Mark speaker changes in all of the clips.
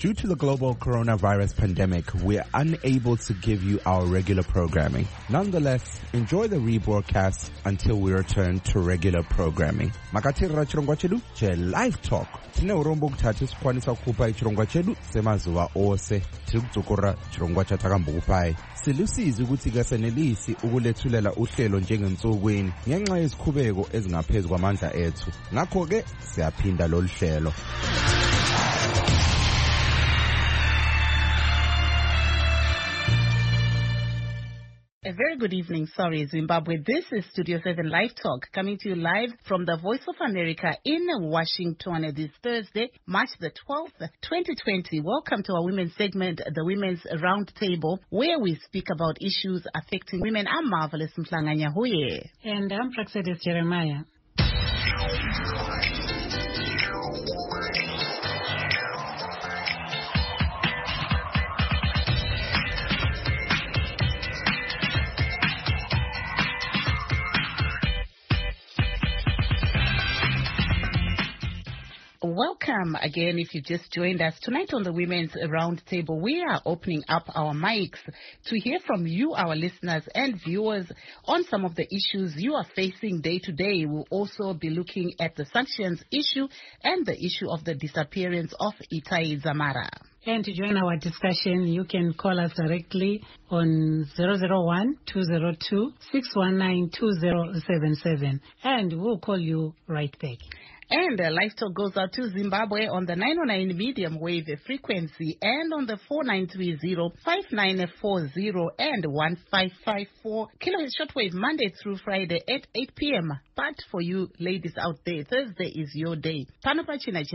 Speaker 1: Due to the global coronavirus pandemic, we're unable to give you our regular programming. Nonetheless, enjoy the rebroadcast until we return to regular programming. Makatirira chirongwa chedu che Live Talk. Tine urombo kutatu sikwanisa kukupai chirongwa chedu semazuva ose. Tiri kudzokora chirongwa chatakambokupai. Silusizi ukuthi kasenelisi ukulethulela uhlelo njengensukwini ngenxa yezikhubeko ezingaphezu kwamandla ethu. Ngakho ke siyaphinda lolu hlelo.
Speaker 2: A very good evening, Zimbabwe. This is Studio 7 Live Talk, coming to you live from the Voice of America in Washington this Thursday, March the 12th, 2020. Welcome to our women's segment, the Women's Roundtable, where we speak about issues affecting women. I'm Marvelous Mhlanganya Huye.
Speaker 3: And I'm Praxedis Jeremiah.
Speaker 2: Welcome again if you just joined us. Tonight on the Women's Roundtable, we are opening up our mics to hear from you, our listeners and viewers, on some of the issues you are facing day to day. We'll also be looking at the sanctions issue and the issue of the disappearance of Itai Dzamara.
Speaker 3: And to join our discussion, you can call us directly on 001-202-619-2077, and we'll call you right back.
Speaker 2: And Live Talk goes out to Zimbabwe on the 909 medium wave frequency and on the 4930-5940 and 1554 kilohertz shortwave Monday through Friday at 8 p.m. But for you ladies out there, Thursday is your day. Don't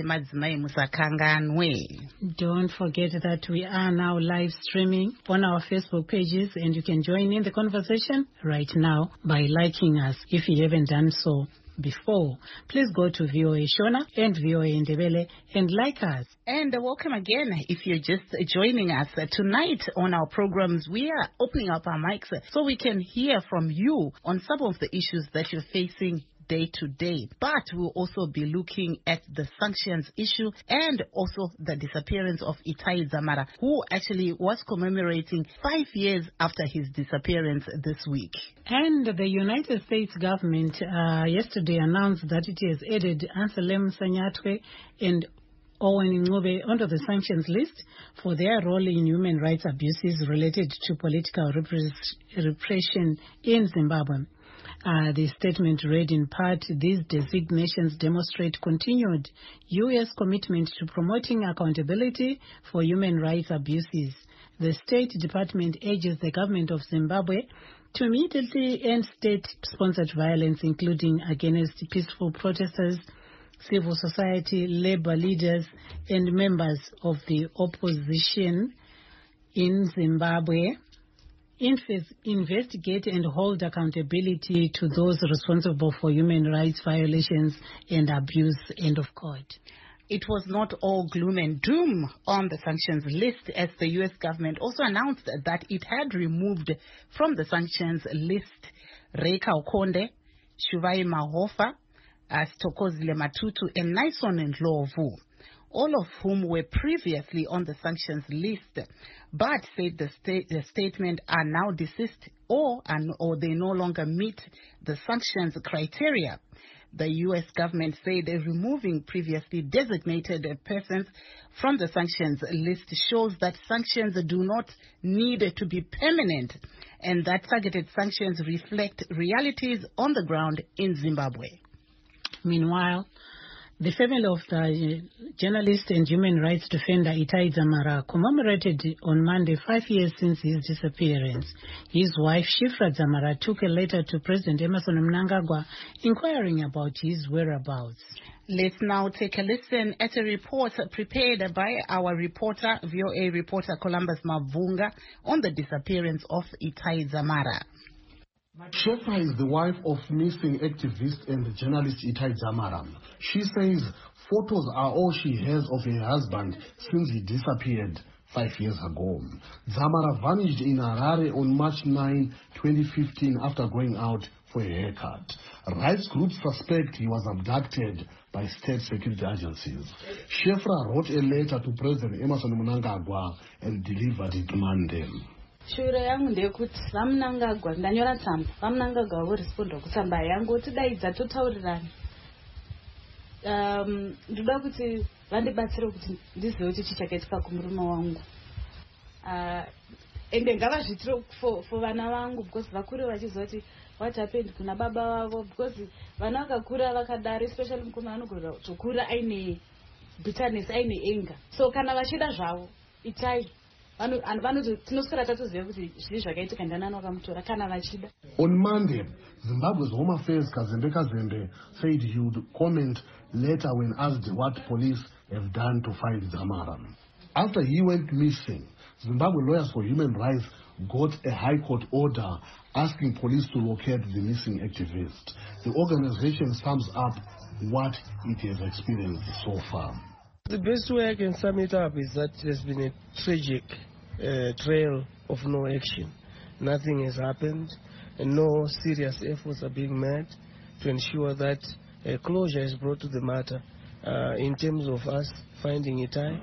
Speaker 3: forget that we are now live streaming on our Facebook pages, and you can join in the conversation right now by liking us if you haven't done so before. Please go to VOA Shona and VOA Ndebele and like us.
Speaker 2: And welcome again if you're just joining us. Tonight on our programs, we are opening up our mics so we can hear from you on some of the issues that you're facing day to day. But we'll also be looking at the sanctions issue and also the disappearance of Itai Dzamara, who actually was commemorating 5 years after his disappearance this week.
Speaker 3: And the United States government yesterday announced that it has added Anselm Sanyatwe and Owen Ncube onto the sanctions list for their role in human rights abuses related to political repression in Zimbabwe. The statement read in part, these designations demonstrate continued U.S. commitment to promoting accountability for human rights abuses. The State Department urges the government of Zimbabwe to immediately end state-sponsored violence, including against peaceful protesters, civil society, labor leaders, and members of the opposition in Zimbabwe. Investigate and hold accountability to those responsible for human rights violations and abuse. End of quote.
Speaker 2: It was not all gloom and doom on the sanctions list, as the U.S. government also announced that it had removed from the sanctions list Reika Okonde, Shuvai Mahofa, Stokozile Matutu, and Naison Ndlovu, all of whom were previously on the sanctions list, but said the statement are now deceased or they no longer meet the sanctions criteria. The U.S. government said removing previously designated persons from the sanctions list shows that sanctions do not need to be permanent and that targeted sanctions reflect realities on the ground in Zimbabwe.
Speaker 3: Meanwhile, the family of the journalist and human rights defender Itai Dzamara commemorated on Monday 5 years since his disappearance. His wife, Shifra Dzamara, took a letter to President Emmerson Mnangagwa inquiring about his whereabouts.
Speaker 2: Let's now take a listen at a report prepared by our reporter, VOA reporter Columbus Mavunga, on the disappearance of Itai Dzamara.
Speaker 4: Shefa is the wife of missing activist and journalist Itai Dzamara. She says photos are all she has of her husband since he disappeared 5 years ago. Dzamara vanished in Harare on March 9, 2015 after going out for a haircut. Rights groups suspect he was abducted by state security agencies. Shefra wrote a letter to President Emmerson Mnangagwa and delivered it Monday.
Speaker 5: Shura yangu ndekuti vamunangagwa ndanyora tsamba vamunangagwa voresponda kutsamba yangu utidaidza totaurirana ndoda kuti vandibatsire kuti ndizive kuti chichakaitika kumurume wangu ende ngavazvitire for vana vangu because vakure vachiziva kuti what happened kuna baba vavo because vana vakakura vakadaro especially mukoma anogona kutokura aine bitterness aine anger so kana vachida zvavo itai tinoswera tatoziva kuti zvii zvakaitika ndanani wakamutora kana vachida.
Speaker 4: On Monday, Zimbabwe's Home Affairs Kazembe Kazembe said he would comment later when asked what police have done to find Dzamara. After he went missing, Zimbabwe Lawyers for Human Rights got a High Court order asking police to locate the missing activist. The organization sums up what it has experienced so far.
Speaker 6: The best way I can sum it up is that there's been a tragic trail of no action. Nothing has happened, and no serious efforts are being made to ensure that closure is brought to the matter in terms of us finding Itai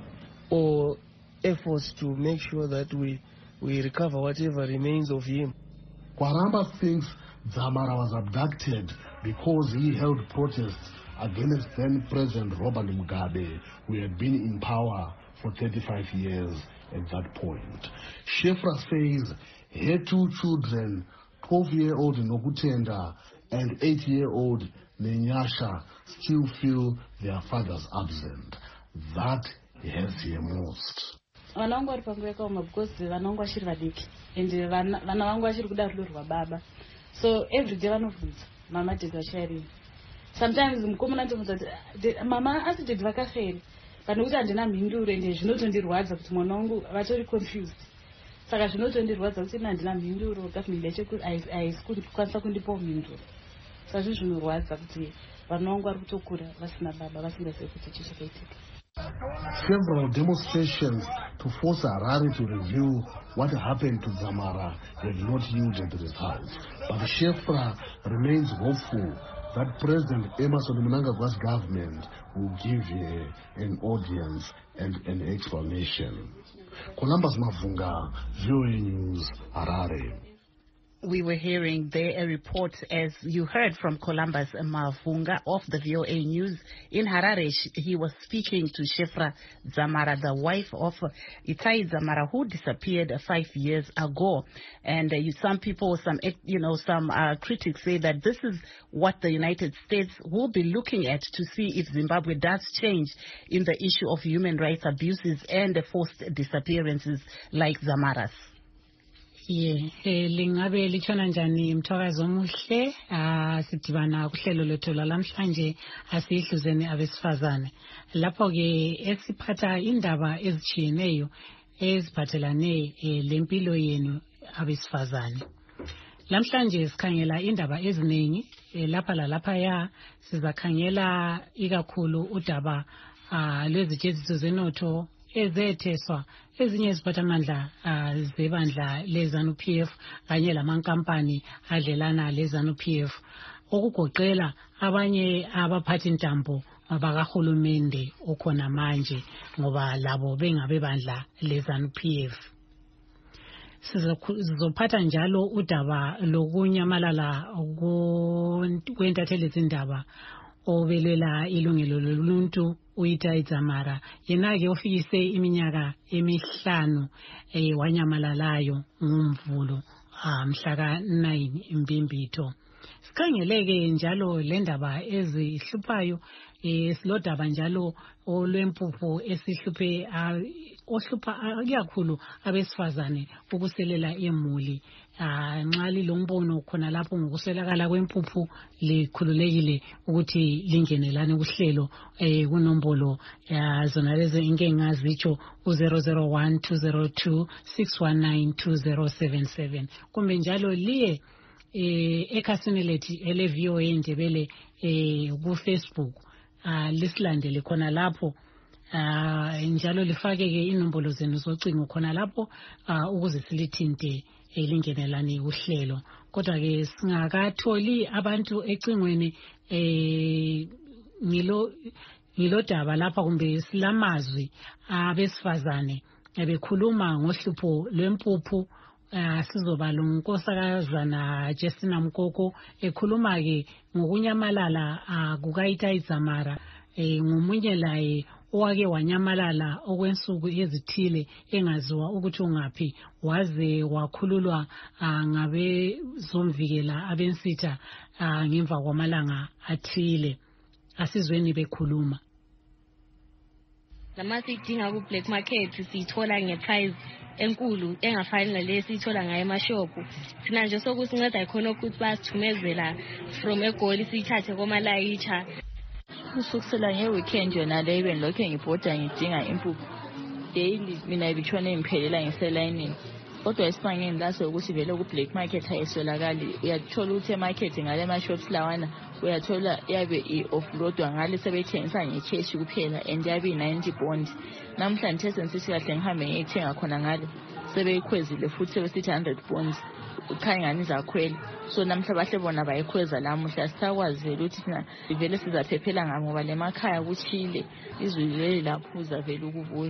Speaker 6: or efforts to make sure that we recover whatever remains of him.
Speaker 4: Kwaramba thinks Dzamara was abducted because he held protests against then-President Robert Mugabe, who had been in power for 35 years at that point. Shefra says her two children, 12-year-old Nokutenda and 8-year-old Nenyasha, still feel their fathers absent. That hurts her most.
Speaker 5: Vana vangu vari panguva yakaoma because vana vangu vachiri vadiki ende vana vangu vachiri kuda rudo rwababa so every day vanovhunza mama dedi vacharini. Sometimes mukomana ndomudza mama asi dedi vakaferi pane kuti handina mhinduro ende zvinotondirwadza kuti mwana wangu vatori confused saka zvinotondirwadza kuti handina mhinduro government haisi kukwanisa kundipawo mhinduro saka zvinhu zvinorwadza kuti vana vangu vari kutokura vasina baba vasingazivi kuti chichakaitika.
Speaker 4: Several demonstrations to force Harare to review what happened to Dzamara have not yielded results, but Shefra remains hopeful that President Emmerson Mnangagwa's government will give her an audience and an explanation. Columbus Mavunga, VOA News, Harare.
Speaker 2: We were hearing there a report, as you heard from Columbus Mavunga of the VOA News in Harare. He was speaking to Shefra Dzamara, the wife of Itai Dzamara, who disappeared 5 years ago. And some people, some critics say that this is what the United States will be looking at to see if Zimbabwe does change in the issue of human rights abuses and forced disappearances like Dzamara's.
Speaker 3: lingabe litshona njani mthwakazi omuhle sidibana kuhlelo lethu lamhlanje asihluzeni abesifazane lapho ke esiphatha indaba ezitshiyeneyo eziphathelane lempilo yenu abesifazane. Lamhlanje sikhangela indaba eziningi lapha lalapha sizakhangela ikakhulu udaba lwezitsheziso zenotho ezetheswa ezinye iziphathamandla zebandla leZANU-PF kanye lamankampani adlelana leZANU-PF okugoqela abanye abaphathi ntambo abakahulumende okhona manje ngoba labo bengabe bandla leZANU-PF. Sizophatha njalo udaba lokunyamalala kwentatheli zindaba obelela ilungelo loluntu uItai Dzamara yena ke ofikise iminyaka emihlanu wanyamalalayo ngomvulo mhla ka9 Mbimbitho. Sikhangeleke njalo lendaba ezihluphayo silodaba njalo olwempupho esihluphe ohlupha kakhulu abesifazane ukuselela emuli nxa lilombono khona lapho ngokuswelakala kwempuphu likhululekile ukuthi lingenelane kuhlelo kunombolo zona lezi ingengazitsho u001 202 619 2077 kumbe njalo liye ekhasini lethu ele VOA Ndebele ku Facebook lisilandele khona lapho njalo lifake ke inombolo zenu zocingo khona lapho ukuze silithinte elingenelani uhlelo. Kodwa ke singakatholi abantu ecingweni ngilo daba lapha kumbe silamazwi abesifazane bekhuluma ngohlupho lwempuphu. Sizoba lonkosakazana Justina Mkoko ekhuluma ke ngokunyamalala kukaItai Dzamara ngomunye laye owake wanyamalala okwensuku ezithile engaziwa ukuthi ungaphi waze wakhululwa ngabezomvikela abensitha ngemva kwamalanga athile. Asizweni bekhuluma.
Speaker 7: Lama sidinga ku black market sithola ngeprice enkulu engafani nale sithola ngayo emashopu. Sina nje sokusinceda ikhona ukuthi basithumezela from eGoli sithathe komalayitsha.
Speaker 8: Usukusela ngeweekend yona le benilokho ngibhoda ngidinga impuphu daily mina ibitshona imphelela ngiselayinini. Kodwa isibangeni laso ukuthi vele ku black market ayiswelakali. Uyathola ukuthi emarket ngale mashops lawana uyathola yabe i-offloadwa ngale sebethengisa ngecash kuphela and yabe 90 bond. Namhlanje sensithi kahle ngihambe ngiyithenga khona ngale sebeyikhwezile futhi sebesithi 100 bonds ukhangani zakhwela. So namhla bahle bona bayikhweza lamuhla sisakwazi ukuthi thina vele sizaphephela ngabo ngoba lemakhaya kuchile izwi leli laphuza vele ukubuya.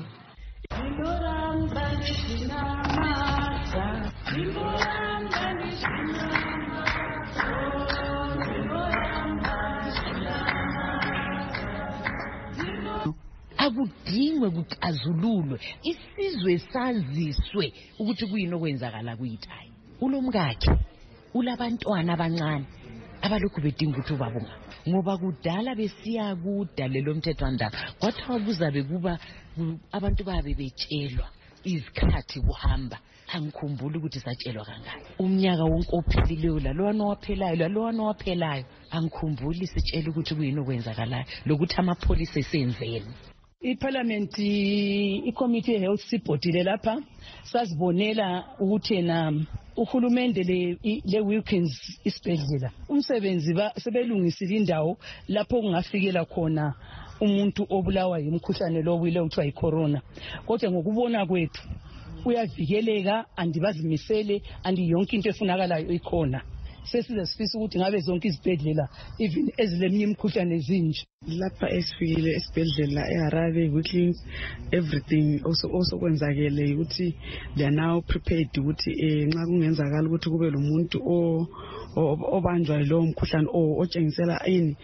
Speaker 9: Akudingwe kuxazululwe isizwe saziswe ukuthi kuyini okwenzakala kuyiTai. Ulomkakhe ulabantwana abancane abalokhu bedinga ukuthi ubabunga ngoba kudala besiya kudalelo mthethwandaba kwathiwa kuzabe kuba abantu babe betshelwa izikhathi kuhamba. Angikhumbuli ukuthi satshelwa kangaka umnyaka wonke ophilileyo lalowana owaphelayo angikhumbuli sitshela ukuthi kuyini okwenzakalayo lokuthi amapholisa esenzeni.
Speaker 10: iParliament iCommittee yeHealth sibhodile lapha sazibonela ukuthi uhulumende le Wilkins isibhedlela umsebenzi sebelungisile indawo lapho kungafikela khona umuntu obulawa yimkhuhlane lo wile uthiwa icorona. Kodwa ngokubona kwethu uyavikeleka andibazimisele andi yonke into efunakalayo ikhona. Sesizasifisa ukuthi ngabe zonke izibhedlela even ezileminye imikhuhlane ezinje.
Speaker 11: Lapha esifikile esibhedlela eHarare Wilkins everything also kwenzakele ukuthi they are now prepared ukuthi nxa kungenzakala ukuthi kube lo muntu obanjwa lo mkhuhlane otshengisela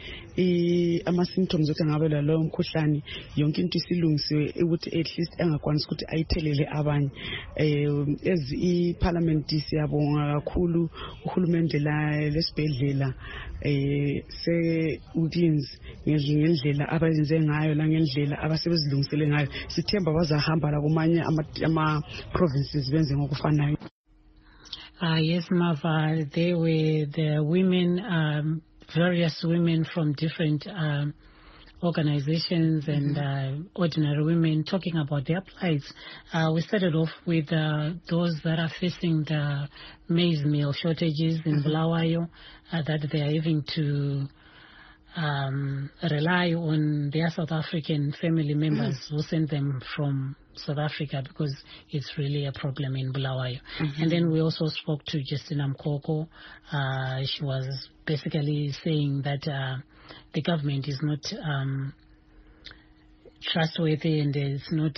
Speaker 11: ama symptoms ukuthi ngabe lo mkhuhlane yonke into isilungisiwe ukuthi at least engakwanisi ukuthi ayithelele abanye. iParliament siyabonga kakhulu uhulumende lesibhedlela se Wilkins ngendlela abayenze ngayo la ngendlela abasebezilungisele ngayo. Sithemba bazahamba la kumanye ama provinces benze ngokufanayo.
Speaker 3: Yes, Mava, they were the women, various women from different organizations and ordinary women talking about their plights. We started off with those that are facing the maize meal shortages in Bulawayo, that they are having to rely on their South African family members who send them from South Africa because it's really a problem in Bulawayo. And then we also spoke to Justina Mkoko. She was basically saying that the government is not trustworthy and is not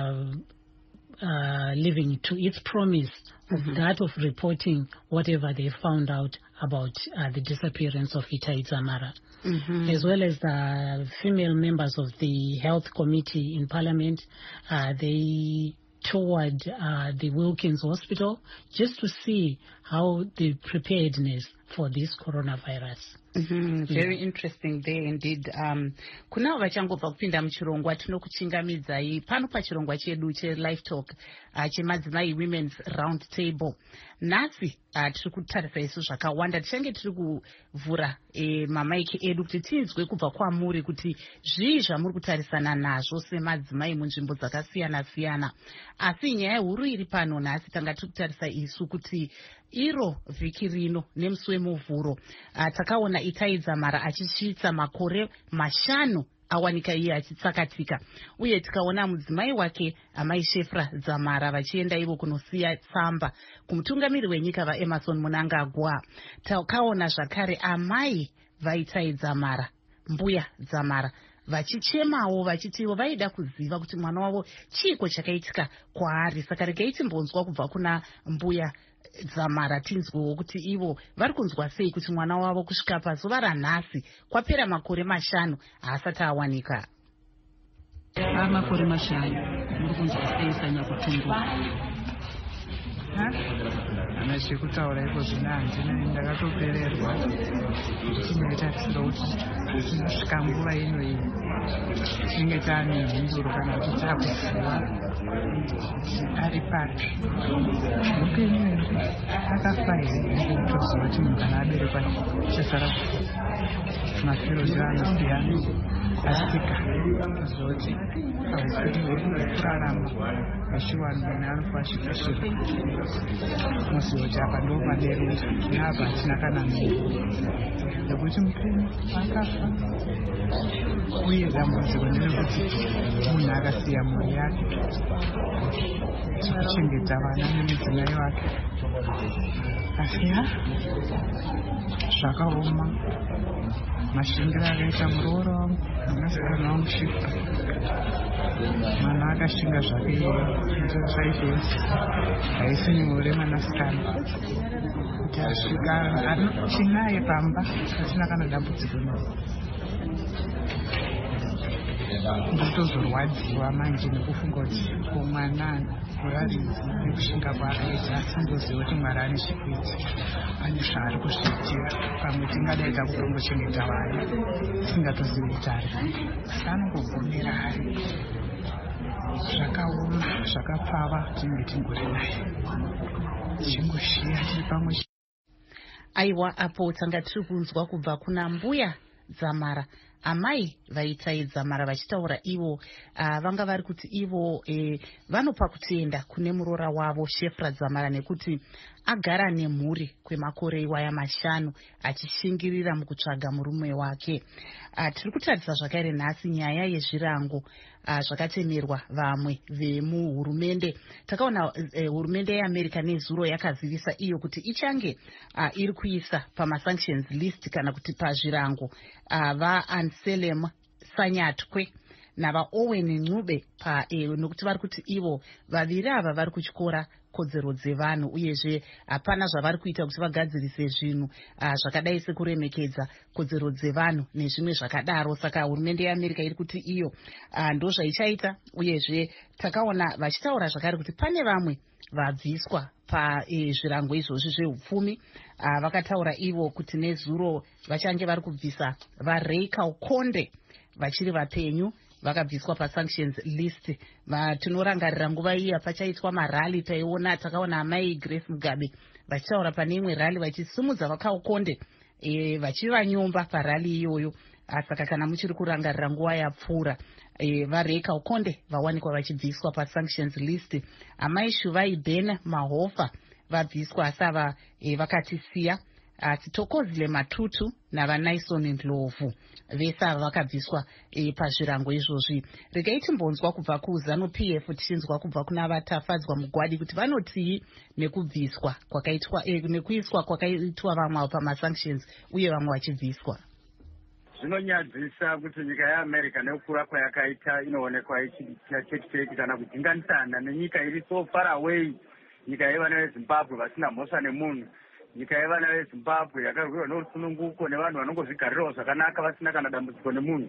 Speaker 3: living to its promise of that of reporting whatever they found out about the disappearance of Itai Dzamara. As well as the female members of the Health Committee in Parliament, they toured the Wilkins Hospital just to see how the preparedness for this coronavirus.
Speaker 2: Very interesting there indeed. Kuna vachangobva kupinda muchirongwa tinokuchingamidzai pano pachirongwa chedu che-Live Talk chemadzimai Women's Round Table. Nhasi tiri kutarisa isu zvakawanda. Tichange tiri kuvhura mamaiki edu kuti tinzwe kubva kwamuri kuti zvii zvamuri kutarisana nazvo semadzimai munzvimbo dzakasiyana-siyana. Asi nyaya huru iri pano nhasi tanga tiri kutarisa isu kuti iro vhiki rino nemusi wemuvhuro takaona Itai Dzamara achisvitsa makore 5 awanika iye achitsakatika, uye tikaona mudzimai wake amai Shefra Dzamara vachienda ivo kunosiya tsamba kumutungamiri wenyika vaEmmerson Mnangagwa. Takaona zvakare amai vaItai Dzamara mbuya Dzamara vachichemawo vachitiwo vaida kuziva kuti mwana wavo chiiko chakaitika kwaari. Saka regai timbonzwa kubva kuna mbuya Dzamara tinzwewo kuti ivo vari kunzwa sei kuti mwana wavo kusvika pazuva ranhasi kwapera makore 5 haasati awanika.
Speaker 12: Makore 5 muri kunzwa sei Sanyakutumbo?
Speaker 13: Ana chekutaura iko zvino handina, ndakatopererwa chinoitarisira kuti kusvika nguva ino iyi tinenge taane mhinduro kana kuti takuziva ari papi upenyu here akafa here kutoziva kuti munhu kana aberekwa chasara mafiro zvaanasiyana asika zoti hausiri kurarama vachiwana munhu anofa achikashira muzivo kuti apa ndo maberera neapa hatina kana munhu nekuti mupenyu akafa uye dambudziko nderekuti munhu akasiya mhuri yake chikuchengeta vana nemudzimai wake asi zvakaoma mashingira akaita muroora wangu mwanasikana wangu Shifra mwana akashinga zvake zvaizvesi haisi nyore mwanasikana kuti asvika tinaye pamba asina kana dambudziko ndotozorwadziwa manje nekufunga kuti komwana muraridzi nekushinga kwaakaita asindoziva kuti Mwari ane chikwiti ane zvaari kuzviitira. Pamwe tingadai takutongochengeta vana tisingatozivi kuti ari asi anongogumira ari zvakaoma zvakapfava tinenge tingori naye tichingoshiya tiri pamwe.
Speaker 2: Aiwa, apo tanga tiri kunzwa kubva kuna mbuya Dzamara amai vaitai Dzamara vachitaura ivo vanga vari kuti ivo vanopa kutenda kune muroora wavo Shifra Dzamara nekuti agara nemhuri kwemakore iwaya 5 achishingirira mukutsvaga murume wake. Tiri kutarisa zvakare nhasi nyaya yezvirango zvakatemerwa vamwe vemuhurumende. Takaona hurumende yeAmerica nezuro yakazivisa iyo kuti ichange iri kuisa pamasanctions list kana kuti pazvirango vaAnselm Sanyatwe navaOwen Ncube nokuti vari kuti ivo vaviri ava vari kutyora kodzero dzevanhu uyezve hapana zvavari kuita kuti vagadzirise zvinhu zvakadai sekuremekedza kodzero dzevanhu nezvimwe zvakadaro. Saka hurumende yeAmerica iri kuti iyo ndo zvaichaita. Uyezve takaona vachitaura zvakare kuti pane vamwe vabviswa pazvirango izvozvi zveupfumi. Vakataura ivo kuti nezuro vachange vari kubvisa vaRay Kaukonde vachiri vapenyu vakabviswa pasanctions list. Tinorangarira nguva iya pachaitwa marali takaona amai Grace Mugabe vachitaura pane imwe rali vachisimudza vaKaukonde vachivanyomba parali iyoyo. Saka kana muchiri kurangarira nguva yapfuura vaRay Kaukonde vawanikwa vachibviswa pasanctions list. Amai Shuvai Ben Mahofa vabviswa asi ava vakatisiya. Titokozile Matutu navaNaison Ndlovu vese ava vakabviswa pazvirango izvozvi. Regai timbonzwa kubva kuZANU-PF tichinzwa kubva kuna vatafadzwa mugwadi kuti vanotii nekubviswa kwakaitwa nekuiswa kwakaitwa vamwe pamasanctions uye vamwe vachibviswa.
Speaker 14: Zvinonyadzisa kuti nyika yeAmerica nekukura kwayakaita inoonekwa ichiita cheki kana kudzinganisana nenyika iri so far away. Nyika yevana veZimbabwe vasina mhosva nemunhu, nyika yevana veZimbabwe yakarwiwa norusununguko nevanhu vanongozvigarirawo zvakanaka vasina kana dambudziko nemunhu.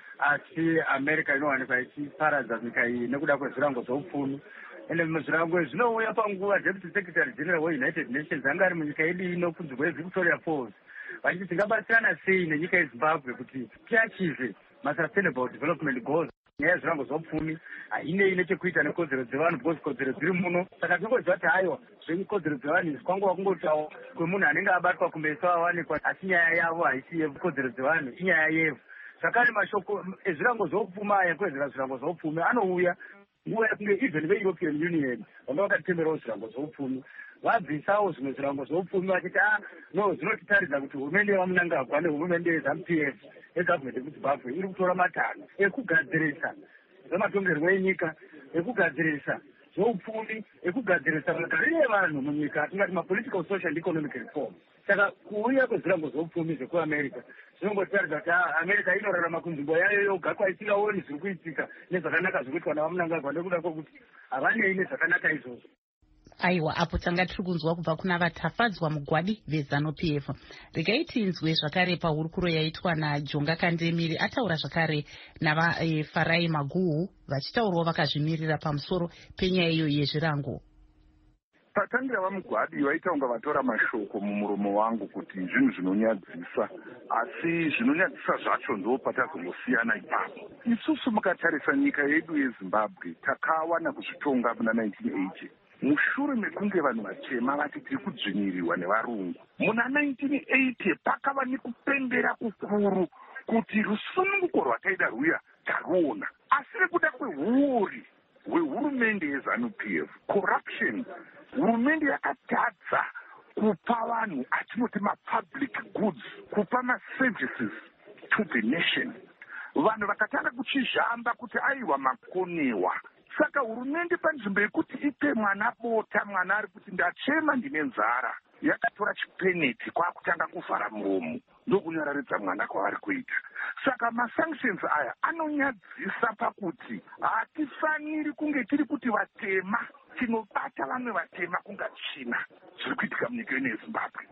Speaker 14: Asi America inowanikwa ichiparadza nyika iyi nekuda kwezvirango zveupfumi. Ende muzvirango zvinouya panguva Deputy Secretary General weUnited Nations anga ari munyika yedu ino kunzi kweVictoria Falls vachiti tingabatsirana sei nenyika yeZimbabwe kuti tiachieve masustainable development goals. Nyaya yezvirango zveupfumi hainei nechekuita nekodzero dzevanhu because kodzero dziri muno. Saka tinongoziva kuti hayo zvekodzero dzevanhu izvi kwanguva kungotawo kwemunhu anenge abatwa kumeso awanikwa asi nyaya yavo haisi yekodzero dzevanhu inyaya yevu. Zvakare mashoko ezvirango zveupfumi aya kwezera zvirango zveupfumi anouya nguva yekunge even veEuropean Union vanga vakatenderawo zvirango zveupfumi vabvisawo zvimwe zvirango zveupfumi vachiti no zvinotitaridza kuti hurumende yevaMunangagwa nehurumende yeZANU-PF yegovernment yemuZimbabwe iri kutora matanho ekugadzirisa zvematongerwo enyika, ekugadzirisa zveupfumi ekugadzirisa magariro evanhu munyika atingati mapolitical social and economic reform. Saka kuuya kwezvirango zveupfumi zvekuamerica zvinongotaridza kuti america inorarama kunzvimbo yayo yoga kwaisingaoni zviri kuitika nezvakanaka zviri kuitwa navamunangagwa nekuda kwokuti havanei nezvakanaka izvozvo.
Speaker 2: Aiwa, apo tanga tiri kunzwa kubva kuna vatafadzwa mugwadi veZANU-PF. Regai tinzwe zvakare pahurukuro yaitwa naJonga Kandemiri ataura zvakare navaFarai Maguhu vachitaurawo vakazvimirira pamusoro penyaya iyo yezvirango.
Speaker 15: Patangira vamugwadi vaita kunga vatora mashoko mumuromo wangu kuti zvinhu zvinonyadzisa, asi zvinonyadzisa zvacho ndo patazongosiyana ipapo. Isusu mukatarisa nyika yedu yeZimbabwe takawana kuzvitonga muna 1980. Mushure mekunge vanhu vatema vati tiri kudzvinyirirwa nevarungu, muna 1980 pakava nekupembera kukuru kuti rusununguko rwataida rwuya taruona, asi nekuda kwehuori hwehurumende yeZANU-PF, corruption, hurumende yakatadza kupa vanhu atinoti mapublic goods, kupa maservices to the nation. Vanhu vakatanga kuchizhamba kuti aiwa makonewa. Saka hurumende panzvimbo yekuti ipe mwana bota, mwana ari kuti ndachema ndine nzara, yakatora chipeneti kwakutanga kuvhara muromo ndokunyararidza mwana kwavari kuita. Saka masanctions aya anonyadzisa pakuti hatifaniri kunge tiri kuti vatema tinobata vamwe vatema kunga china zviri kuitika munyika ino yeZimbabwe.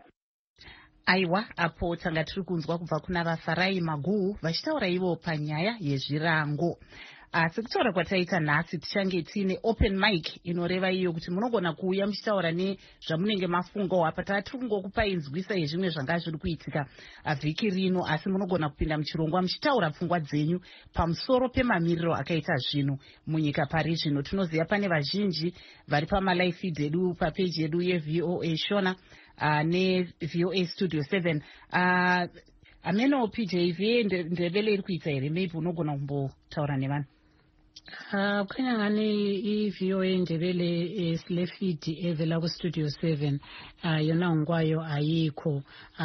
Speaker 2: Aiwa, apo tanga tiri kunzwa kubva kuna vaFarai Maguhu vachitaura ivo panyaya yezvirango. Asi kutaura kwataita nhasi tichange tiine open mic inoreva iyo kuti munogona kuuya muchitaura nezvamunenge mafungawo. Apa tiri kungokupai nzwisa yezvimwe zvanga zviri kuitika vhiki rino, asi munogona kupinda muchirongwa muchitaura pfungwa dzenyu pamusoro pemamiriro akaita zvinhu munyika pari zvino. Tinoziva pane vazhinji vari pamalive feed edu papeji yedu yeVOA Shona neVOA Studio 7. Ameno PJ ndebele iri kuita here? Maybe unogona kumbotaura nevanhu.
Speaker 3: Kunyangane iVOA ndebele slefidi evela kuStudio 7 yona ngwayo ayikho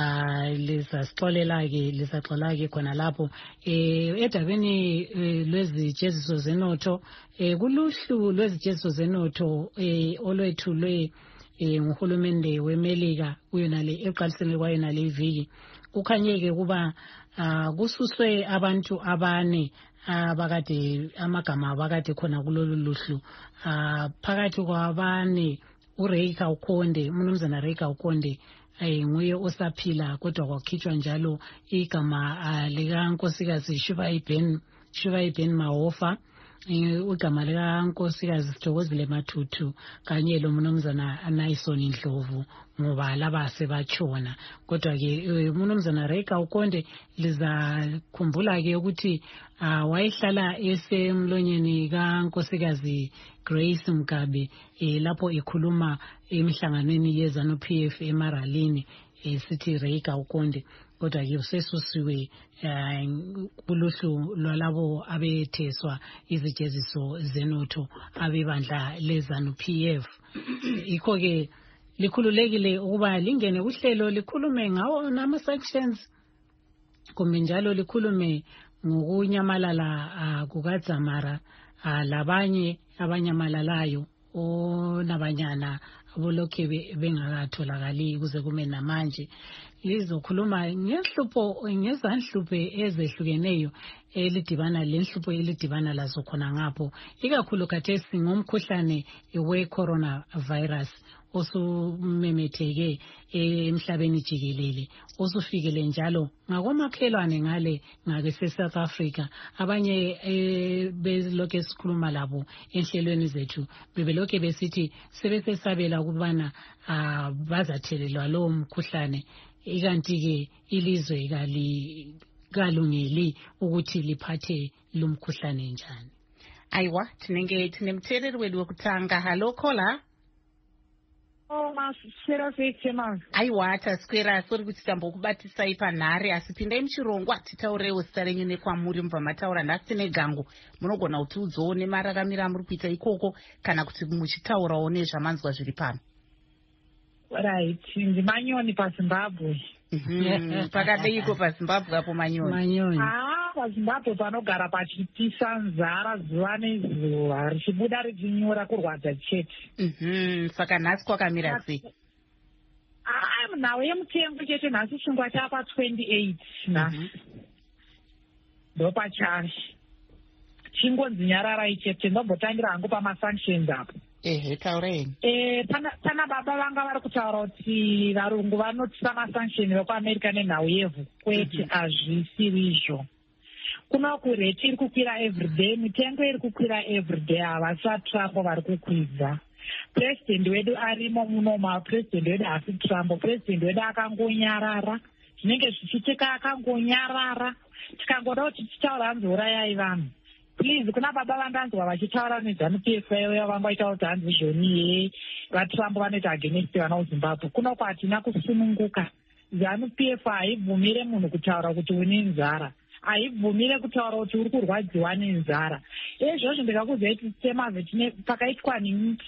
Speaker 3: lizaxolelake khona lapho edabeni lwezijeziso zenotho kuluhlu lwezijeziso zenotho olwethulwe nguhulumende weMelika kuyonale eqalisele kwayonale iviki. Kukhanyeke kuba kususwe abantu abane abakade amagama abakade khona kulolu luhlu. Phakathi kwabane uReika Ukonde, umnumzana Reika Ukonde nguye osaphila, kodwa kwakhitshwa njalo igama likankosikazi Shuvayi Mahofa, igama likankosikazi Sithokozile Matutu kanye lomnumzana Anaison Ndlovu ngoba laba sebatshona. Kodwa ke umnumzana Reika Ukonde lizakhumbula ke ukuthi wayehlala esemlonyeni kankosikazi Grace Mugabe lapho ekhuluma emihlanganweni yeZANU-PF eMaralini sithi Reika Ukonde. Kodwa ke usesusiwe kuluhlu lwalabo abetheswa izijeziso zenotho abebandla leZANU-PF. Ikho ke likhululekile ukuba lingene kuhlelo likhulume ngawo nama-sanctions kumbe njalo likhulume ngokunyamalala kukaDzamara labanye abanyamalalayo nabanyana abolokhe bengakatholakali kuze kume namanje. Lizokhuluma ngezanhlupho ezehlukeneyo lenhlupho elidibana lazo khona ngapho, ikakhulu khathesi ngomkhuhlane we-coronavirus osumemetheke emhlabeni jikelele, osufikele njalo ngakomakhelwane ngake se-South Africa. Abanye belokhe sikhuluma labo enhlelweni zethu bebelokhe besithi sebesesabela ukubana bazathelelwa lowo mkhuhlane, ikanti-ke ilizwe kalungeli ukuthi liphathe lo mkhuhlane njani.
Speaker 2: Aiwa, tinenge tine muteereri wedu wekutanga. Halo Kola.
Speaker 16: Maswera fete man.
Speaker 2: Aiwa, taswera. Sori kuti tambokubatisai panhare, asi pindai muchirongwa titaurewo zita renyu nekwamuri mubva mataura. Nhasi tine gango, munogona kuti udzowo nemararamiro muri kuita ikoko kana kuti muchitaurawo nezvamanzwa zviri pano.
Speaker 16: Right, ndimanyoni paZimbabwe.
Speaker 2: Pakadeiko paZimbabwe apo Manyoni?
Speaker 16: Manyoni. pazimbabwe panogara pachitisa nzara zuva nezuva richibuda richinyura kurwadza chete.
Speaker 2: Saka nhasi kwakamira sei?
Speaker 16: Nhau yemutengo chete nhasi chingwa chapa 28 nhasi ndopachari chingonzi nyararai chete. Ndobhotangira hangu pamasanctions apo.
Speaker 2: Taurei.
Speaker 16: Pana baba vanga vari kutaura kuti varungu vanotisa masanction vekuamerica nenhau yevhu. Kwete, hazvisiri izvo. Kuno kureti iri kukwira everyday, mitengo iri kukwira everyday. Havasi vaTrump vari kukwidza. President wedu arimo munoma, president wedu hasi Trump. President wedu akangonyarara, zvinenge zvichiitika akangonyarara. Tikangoda kuti titaura hanzi urayai vanhu. Please, kuna baba vandanzwa vachitaura nezanu-PF vangoita kuti hanzi zvoniye vaTrump vanoita against vana veZimbabwe. Kuno kwatina kusununguka. ZANU-PF haibvumire munhu kutaura kuti une nzara, haibvumire kutaura kuti uri kurwadziwa nenzara. Izvozvo ndikakuziva kuti semazve pakaitwa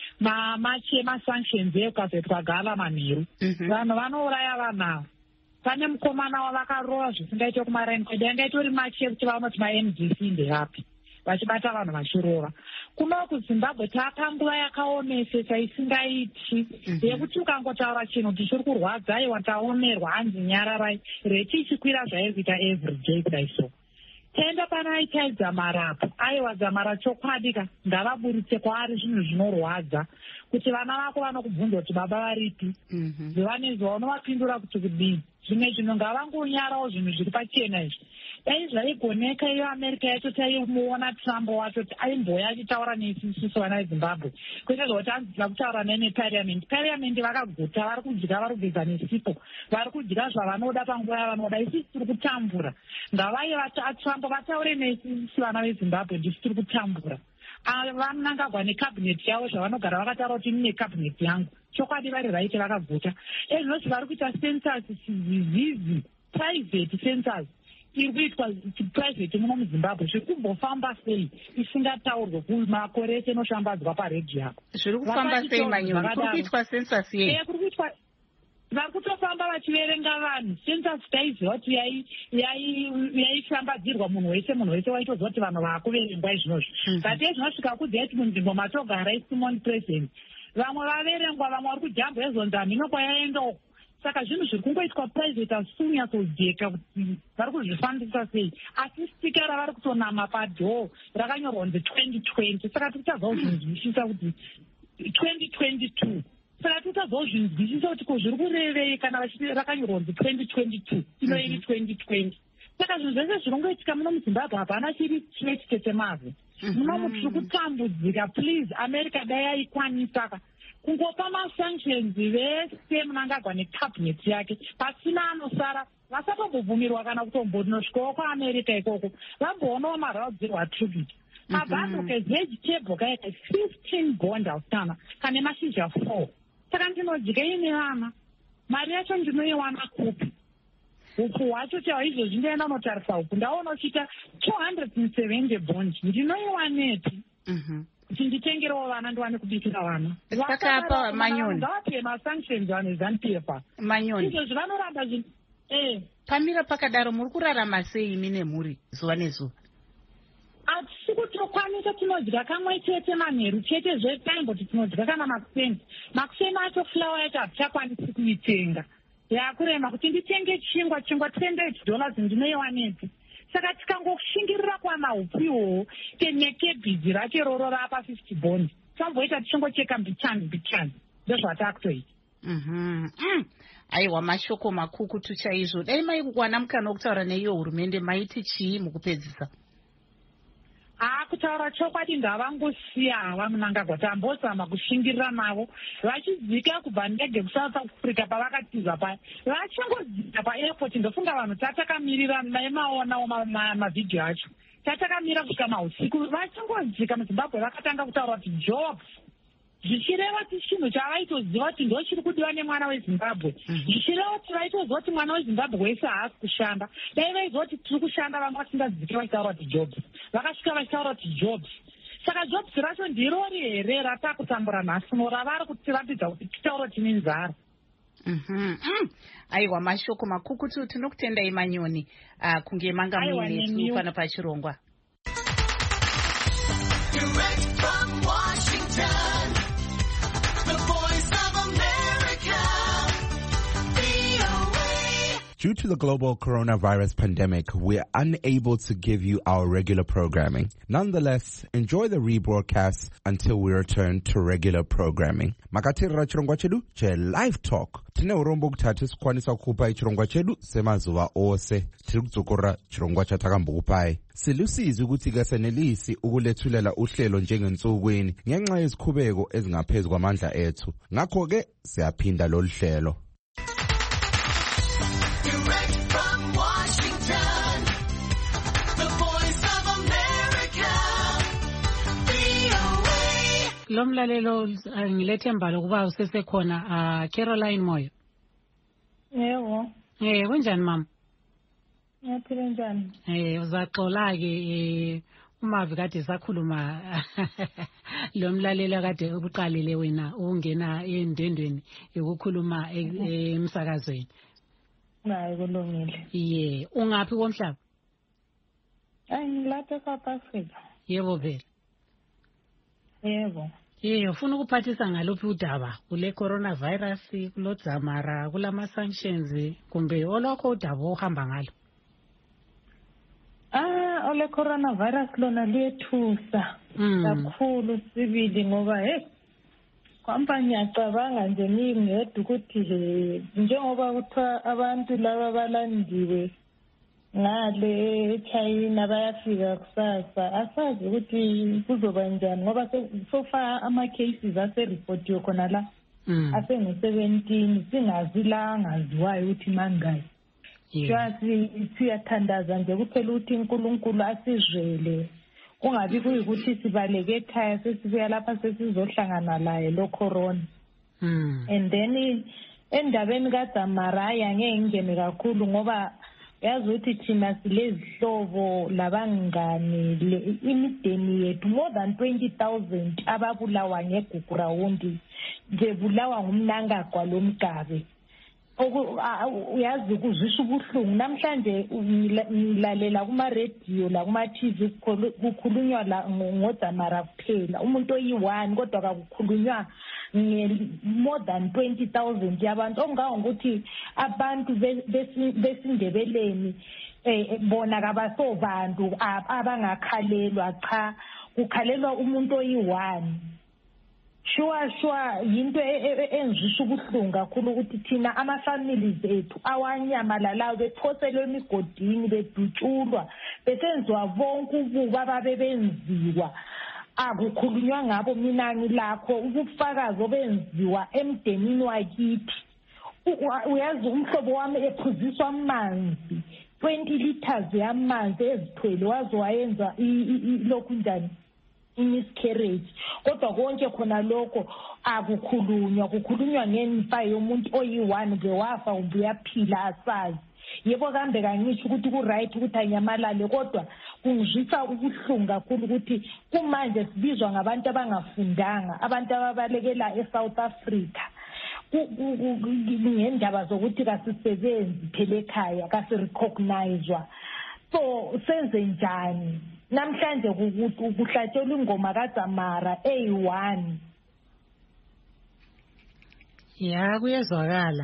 Speaker 16: machi emasanctions ekukazoitwa gala manheru. Vanhu vanouraya vanhu. Pane mukomana wavakarova zvisingaite kumaraini yanga itori machi ekuti vanoti maMDC nderapi vachibata vanhu vachirova. Kuno kuZimbabwe takanguva yakaomesesa isingaiti yekuti ukangotaura chinhu kuti chiri kurwadza aiwa taomerwa hanzi nyararai. Reti ichikwira zvairi kuita everyday kudai so. Taenda pana aitai dzamarapo aiwa dzamara chokwadika ngavaburitse kwaari zvinhu zvinorwadza kuti vana vako vanokubvunza kuti baba varipi. Zvivanezwa unovapindura kuti kudii. Zvimwe zvinhu ngavangonyarawo zvinhu zviri pachena izvi. Dai zvaigoneka iyo America yacho taimuona Trump wacho kuti aimboya achitaura neisusu vana veZimbabwe. Kwete zvokuti anzira kutaura neparliament. Parliament vakaguta, vari kudya, vari kugeza nesipo, vari kudya zvavanoda panguva yavanoda. Isusu tiri kutambura. Ngavai vaTrump vataure neisusu vana veZimbabwe ndisi tiri kutambura. Vanangagwa nekabineti yavo zvavanogara vakataura kuti mune kabineti yangu. Chokwadi vari vaite vakaguta. Zvinoti vari kuita census zizi private census iri kuitwa private muno muZimbabwe zviri kumbofamba sei isingataurwe kumakore ese inoshambadzwa paredhiyo yako.
Speaker 2: Zviri kufamba sei Manyoni? Kuri kuitwa census yei?
Speaker 16: Kuri kuitwa vari kutofamba vachiverenga vanhu. Census taiziva kuti yaishambadzirwa munhu wese waitoziva kuti vanhu vaakuverengwa izvinozvo. But zvinosvika kuziva kuti munzvimbo matogara isimon present vamwe vaverengwa, vamwe vari kujamba ezonzami inokwa yaendawo. Saka zvinhu zviri kungoitwa private hazvisonyatsodzeka kuti vari kuzvifambisa sei. Asi stika ravari kutonama padhoo rakanyorwa kunzi 2020. Saka tichazvawo zvinzwisisa kuti 2022. Saka tichazvawo zvinzwisisa kuti ko zviri kurevei kana rakanyorwa kunzi 2022 ino iri 2020. Saka zvinhu zvese zvirongoitika muno muZimbabwe hapana chiri chine chitetemazve. Muno mutiri kutambudzika. Please, America dai yaikwanisaka kungopa masanctions vese munangagwa nekabineti yake pasina anosara. Vasatombobvumirwa kana kutombonosvikawo kwaAmerica ikoko vamboonawo maraudzirwo atribute. Mabhando kevegetable kaita 15 bond autana kane mashizha 4. Saka ndinodya ine vana. Mari yacho ndinoiwana kupi? Upu hwacho chaizvozvi ndaenda unotarisa upu ndaona uchiita 270 bond ndinoiwanepi? Kuti nditengerewo vana ndiwane kubikira vana.
Speaker 2: Saka apa Manyoni
Speaker 16: ngavapiwe masanctions vane ZANU-PF.
Speaker 2: Manyoni
Speaker 16: izvozvi vanoramba
Speaker 2: pamira pakadaro muri kurarama sei imi nemhuri zuva nezuva?
Speaker 16: Hatisi kutokwanisa, tinodya kamwe chete manheru chete zvetaimboti tinodya kana makuseni. Makuseni acho fulawa yacho hatichakwanisi kuitenga. Yakurema kuti nditenge chingwa $28 ndinoiwanepi? Saka tikangoshingirira kwana upiwo tenekebhidzi racho roro rapa 50 bond tamboita tichongocheka mbichani ndozvatakutoita.
Speaker 2: Aiwa, mashoko makukutu chaizvo. Dai maikuwana mukana wokutaura neiyo hurumende maiti chii mukupedzisa?
Speaker 16: Kutaura chokwadi ndavangosiya hava munangagwa tambozama kushingirira navo vachidzika kubva ndege kuSouth Africa pavakatiza paya vachangodzika paairport. Ndofunga vanhu tatakamirira maimaonawo mavhidhiyo acho tatakamira kusvika mausiku vachangodzika muZimbabwe vakatanga kutaura kuti jobs zvichireva kuti chinhu chavaitoziva kuti ndo chiri kudiwa nemwana weZimbabwe. Zvichireva kuti vaitoziva kuti mwana weZimbabwe wese haasi kushanda. Dai vaiziva kuti tiri kushanda vanga vasingadziki vachitaura kuti jobs. Vakasvika vachitaura kuti jobs. Saka jobs racho ndirori here ratakutambura nhasi ravari kutiratidza kuti titaura tine nzara.
Speaker 2: aiwa mashoko makukutu tinokutenda imanyoni kunge manga muine pano pachirongwa.
Speaker 17: Direct from Washington, the voice of America, VOA.
Speaker 1: Due to the global coronavirus pandemic, we're unable to give you our regular programming. Nonetheless, enjoy the rebroadcast until we return to regular programming. Makatirira chirongwa chedu che live talk. Tine urombo kutatu sikwanisa kukupai chirongwa chedu semazuva ose. Tiri kudzokorera chirongwa chatakambokupai. Silusizi ukuthi kasenelisi ukulethulela uhlelo njengensukwini ngenxa yezikhubeko ezingaphezu kwamandla ethu. Ngakho ke siyaphinda lolu hlelo.
Speaker 17: Direct from Washington, the voice of America, VOA.
Speaker 3: Lo mlalelo ngilethemba lokuba usesekhona Caroline Moyo.
Speaker 18: Yebo.
Speaker 3: Kunjani mama?
Speaker 18: Ngiyaphila njani?
Speaker 3: Uzaxola ke umavi kade sakhuluma lo mlalela kade ubuqalile wena ungena endendweni yokukhuluma emsakazweni.
Speaker 18: Hayi kulungile.
Speaker 3: Ungaphi komhlaba?
Speaker 18: Ngilapha eSouth Africa.
Speaker 3: Yebo vele.
Speaker 18: Yebo.
Speaker 3: Ufuna ukuphathisa ngaluphi udaba kule coronavirus, kulodzamara, kulama sanctions kumbe olokho udaba ohamba ngalo?
Speaker 18: Ole coronavirus lona liyethusa kakhulu sibili ngoba kwamba ngiyacabanga nje ngingedwa ukuthi njengoba kuthiwa abantu laba balandiwe ngale eChina bayafika kusasa, asazi ukuthi kuzoba njani ngoba sofa ama-cases ase-reportiwe khona la asengu-17 singazi la angaziwayo ukuthi mangaki. Siyathandaza nje kuphela ukuthi uNkulunkulu asizwele, kungabi kuyikuthi sibaleke ekhaya sesibuya lapha sesizohlangana laye lo corona. And then endabeni kaDzamaraya ngeke ngingene kakhulu ngoba yazi ukuthi thina silezihlobo labangani imideni yethu more than 20,000 ababulawa ngegugu rawundi nje bulawa ngumnangagwa lomgabe. Uyazi kuzwisha ubuhlungu namhlanje ngilalela kuma radio la kuma TV kukhulunywa la ngoDzamara kuphela umuntu oyi1 kodwa akukhulunywa more than 20,000 yabantu ongangokuthi abantu besindebeleni bona kabasobantu abangakhalelwa cha kukhalelwa umuntu oyi1. Sure yinto engizisho ubuhlungu kakhulu ukuthi thina ama-families ethu awanyamalalayo bephoselwe emigodini bedutshulwa besenziwa bonke ububa ababebenziwa akukhulunywa ngabo. Mina ngilakho ubufakazi obenziwa emdenini wakithi. Uyazi umhlobo wami ephuziswa amanzi 20 liters yamanzi ezithwele waze wayenza lokhu njani miscarriage kodwa konke khona lokho kukhulunywa ngempa yomuntu oyi1 ngewafa kumbe uyaphila asazi. Yebo kambe kangisho ukuthi ku-right ukuthi anyamalale kodwa kungizwisa ubuhlungu kakhulu ukuthi kumanje sibizwa ngabantu abangafundanga abantu ababalekela eSouth Africa ngendaba zokuthi kasisebenzi phela ekhaya kasirecognizewa. So senze njani namhlanje kuhlatshelwa ingoma kaDzamara A1?
Speaker 3: Kuyezwakala.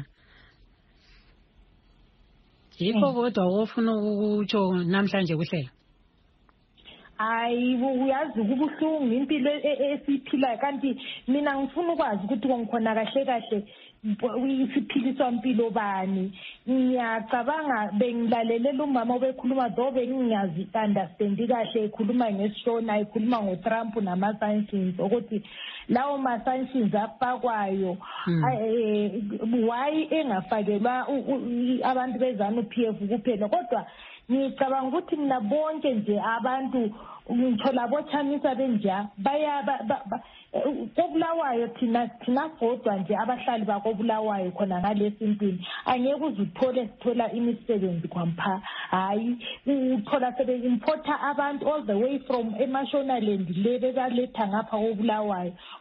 Speaker 3: Yikho kodwa ofuna ukutsho namhlanje kuhlela.
Speaker 18: Hayi uyazi kubuhlungu impilo esiphilayo kanti mina ngifuna ukwazi ukuthi kongikhona kahle isiphiliswa impilo bani. Ngiyacabanga bengilalelela umama obekhuluma though bengingazi understand kahle ekhuluma ngesishona ekhuluma ngoTrump nama-sanctions ukuthi lawo ma-sanctions afakwayo why engafakelwa abantu beZANU-PF kuphela kodwa ngicabanga ukuthi mina bonke nje abantu ngithola bochamisa benja kobulawayo thina kodwa nje abahlali bakobulawayo khona ngalesintini angeke uzuthole sithola imisebenzi kwampha. Hayi uthola sebe-importa abantu all the way from eMashonaland le bebaletha ngapha kobulawayo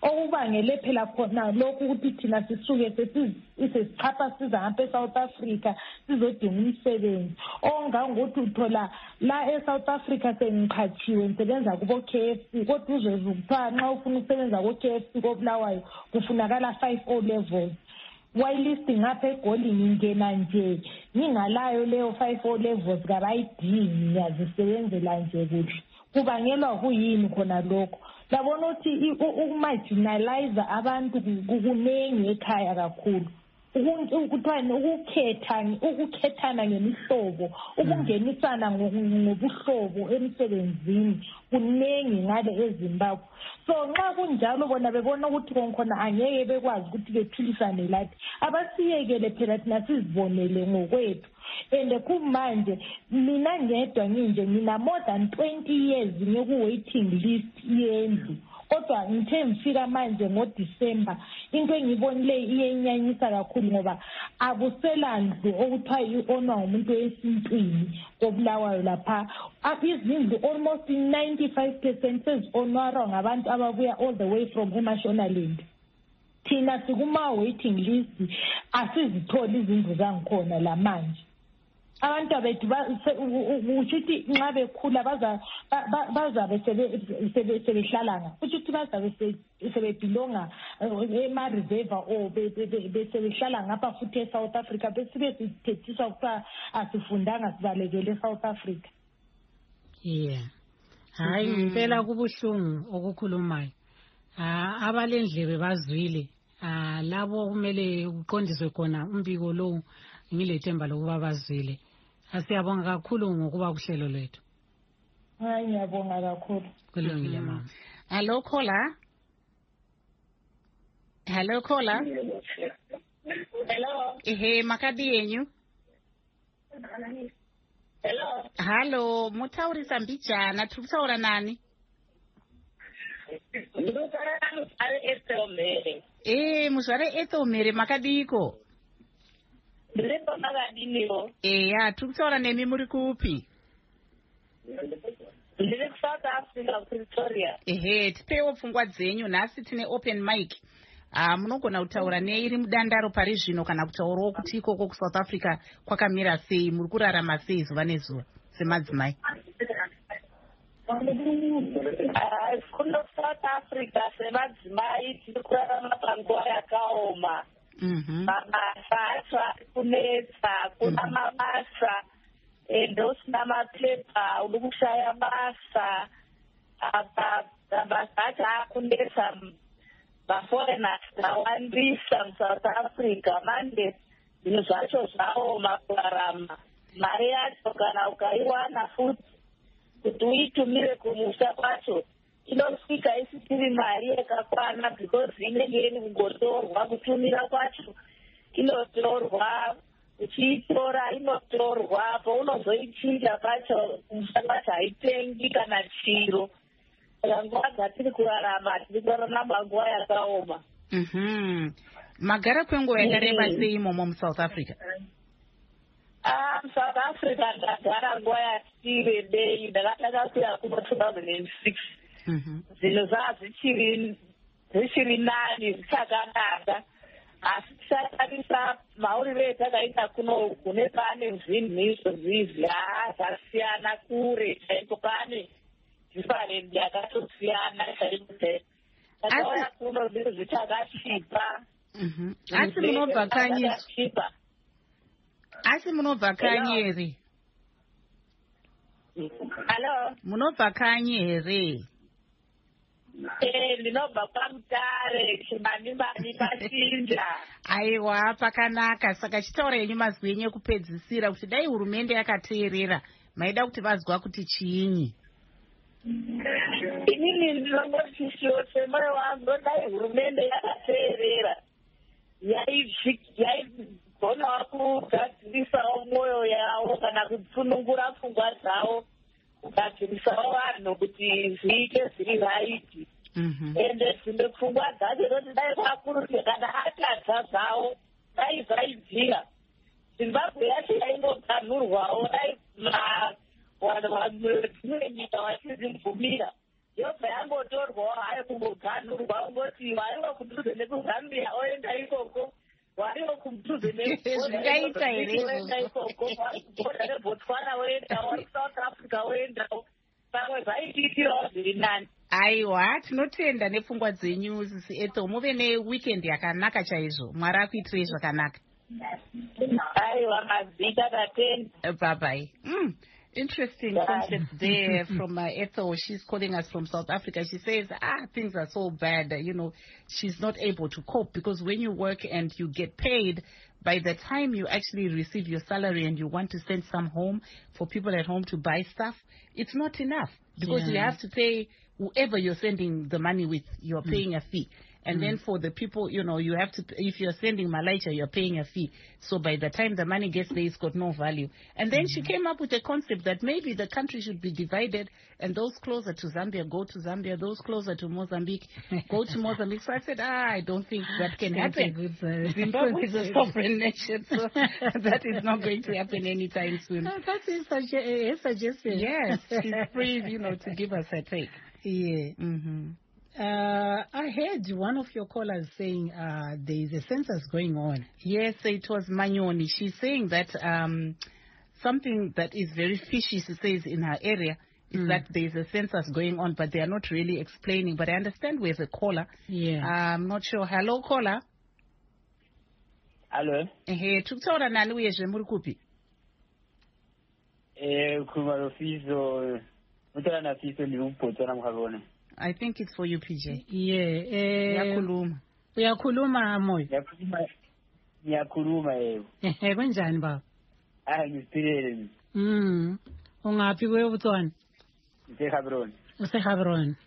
Speaker 18: okubangele phela khona lokhu ukuthi thina sisuke sesichapha sizahamba eSouth Africa sizodinga umsebenzi ongangokuthi uthola la eSouth Africa sengiqhatshiwe ngisebenza kubo KFC kodwa uzezwe kuthiwa nxa ufuna ukusebenza ko KFC koBulawayo kufunakala 5 levels whilst ngapha eGoli ngingena nje ngingalayo leyo 5 levels kabayidingi ngiyazisebenzela nje kuhle kubangelwa kuyini khona lokho labona ukuthi ukumarginalize abantu kunengi ekhaya kakhulu ukuthani ukukhethana ngemihlobo ukungenisana ngobuhlobo emsebenzini kunengi ngale eZimbabwe so nxa kunjalo bona bebona ukuthi khona angeke bekwazi ukuthi bephilisane lathi abasiyekele phela thina sizibonele ngokwethu and kumanje mina ngedwa nginje ngina more than 20 years ngiku-waiting list yendlu kodwa ngithe ngifika manje ngoDisemba into engibonile iyenyanyisa kakhulu ngoba akuselandlu okuthiwa i-onwa ngumuntu wesintwini koBulawayo lapha izindlu almost 95% sezi-onwarwa ngabantu ababuya all the way from eMashonaland thina sikuma-waiting list asizitholi izindlu zangikhona la manje abantu bethu ushithi nxa bekhula bazabe sebehlalanga ushithi bazabe sebebelonga ema-reserve or besebehlala ngapha futhi eSouth Africa besibe sithethiswa kuthiwa asifundanga sibalekele eSouth Africa.
Speaker 3: Hayi ngempela kubuhlungu okukhulumayo abalendlebe bazwile labo kumele uqondiswe khona umbiko lo ngilethemba lokuba bazwile asiyabonga kakhulu ngokuba kuhlelo lwethu.
Speaker 18: Hayi ngiyabonga kakhulu.
Speaker 3: Kulungile mama.
Speaker 2: Hello caller. Hello caller.
Speaker 19: Hello.
Speaker 2: Makadi yenyu. Hello mutaurisa mbijana tiri kutaura nani? Muzvare Ethomere makadiko?
Speaker 19: Ndiripo makadiniwo.
Speaker 2: Tiri kutaura nemi muri kupi?
Speaker 19: Ndiri kuSouth Africa kuPretoria.
Speaker 2: Tipewo pfungwa dzenyu nhasi tine open mic. Munogona kutaura neiri mudandaro pari zvino kana kutaurawo kuti ikoko kuSouth Africa kwakamira sei muri kurarama sei zuva nezuva semadzimai?
Speaker 19: Kuno South Africa semadzimai tiri kurarama panguva yakaoma. Mabasa acho ari kunetsa kuna mabasa ende usina mapepa uri kushaya basa mabasa acho akunetsa maforeigners awandisa muSouth Africa manje zvinhu zvacho zvaoma kurarama mari yacho kana ukaiwana futi kuti uitumire kumusha kwacho inosvika isisiri mari yakakwana because inenge iri kungotorwa kutumira kwacho inotorwa uchiitora inotorwa paunozoichinja pacho kumusha kwacho haitengi kana chiro saka nguva dzatiri kurarama tiri kurarama manguva yakaoma.
Speaker 2: Magara kwenguva yakareba sei imomo muSouth Africa?
Speaker 19: muSouth Africa ndagara nguva yati rebei ndakatanga kuya kuno 2006 zvinhu zvichiri nani zvichakanaka asi tichatarisa mauriro etakaita kuno kune pane zvinhu izvozvizvi zvasiyana kure chaiko pane different yakatosiyana chaiko takauya kuno zvinhu zvichakasvipa
Speaker 2: asi munobva kanyi asi munobva kanyi here?
Speaker 19: Hello?
Speaker 2: Munobva kanyi here?
Speaker 19: Ndinobva kwaMutare Chimanimani Machinja.
Speaker 2: Aiwa pakanaka saka chitaura yenyu mazwi enyu ekupedzisira kuti dai hurumende yakateerera maida kuti vazwa kuti chiinyi?
Speaker 19: Inini ndinongoshishiwo semwoyo wangu dai hurumende yakateerera yaigonawo kugadzirisawo mwoyo yavo kana kupfunungura pfungwa dzavo kugadzirisawo vanhu kuti zviite zviri raiti ende dzimwe pfungwa dzacho zoti dai vakurudzwe kana atadza zvavo dai zvaibvira Zimbabwe yacho yaingoganhurwawo dai dzimwe nyika vachizvibvumira yobva yangotorwawo hayi kungoganurwa ungoti waiwa kudhuze nekuzambia oenda ikoko waiwa kudhuze
Speaker 2: Zvingaita here
Speaker 19: oenda ikoko waigodha nebotswana oenda south africa oendawo pamwe zvaichiitirawo zviri nani.
Speaker 2: Aiwa, tinotenda nepfungwa dzenyu sisi Ethel. Muve neweekend yakanaka chaizvo. Mwari akuitirei zvakanaka.
Speaker 19: Aiwa, mazita tatenda.
Speaker 2: Bye-bye. Interesting concept there from Ethel. She's calling us from South Africa. She says, things are so bad. She's not able to cope because when you work and you get paid, by the time you actually receive your salary and you want to send some home for people at home to buy stuff, it's not enough because you have to pay whoever you're sending the money with, you're paying a fee. And then for the people, you have to, if you're sending Malaysia, you're paying a fee. So by the time the money gets there, it's got no value. And then she came up with a concept that maybe the country should be divided and those closer to Zambia go to Zambia, those closer to Mozambique go to Mozambique. So I said, I don't think that can happen. Zimbabwe is a sovereign nation, so that is not going to happen anytime soon.
Speaker 3: That is a suggestion.
Speaker 2: Yes, she's free, to give us her take.
Speaker 3: Yeah. I heard one of your callers saying there is a census going on.
Speaker 2: Yes, it was Manyoni. She's saying that something that is very fishy, she says, in her area is that there is a census going on, but they are not really explaining. But I understand we have a caller.
Speaker 3: Yeah.
Speaker 2: I'm not sure. Hello, caller.
Speaker 20: Hello.
Speaker 2: Hey, tukutaura nani uyezve muri kupi?
Speaker 20: Kumarofiso, mutara na fiso ni umpotana mkagona.
Speaker 2: I think it's for you, PJ.
Speaker 3: Yeah.
Speaker 2: Uyakhuluma.
Speaker 3: Uyakhuluma moyo.
Speaker 20: Ngiyakhuluma yebo.
Speaker 3: Kunjani baba?
Speaker 20: Ngisipilele.
Speaker 3: Ungaphi kweBotswana?
Speaker 20: NgiseGaborone.
Speaker 3: UseGaborone.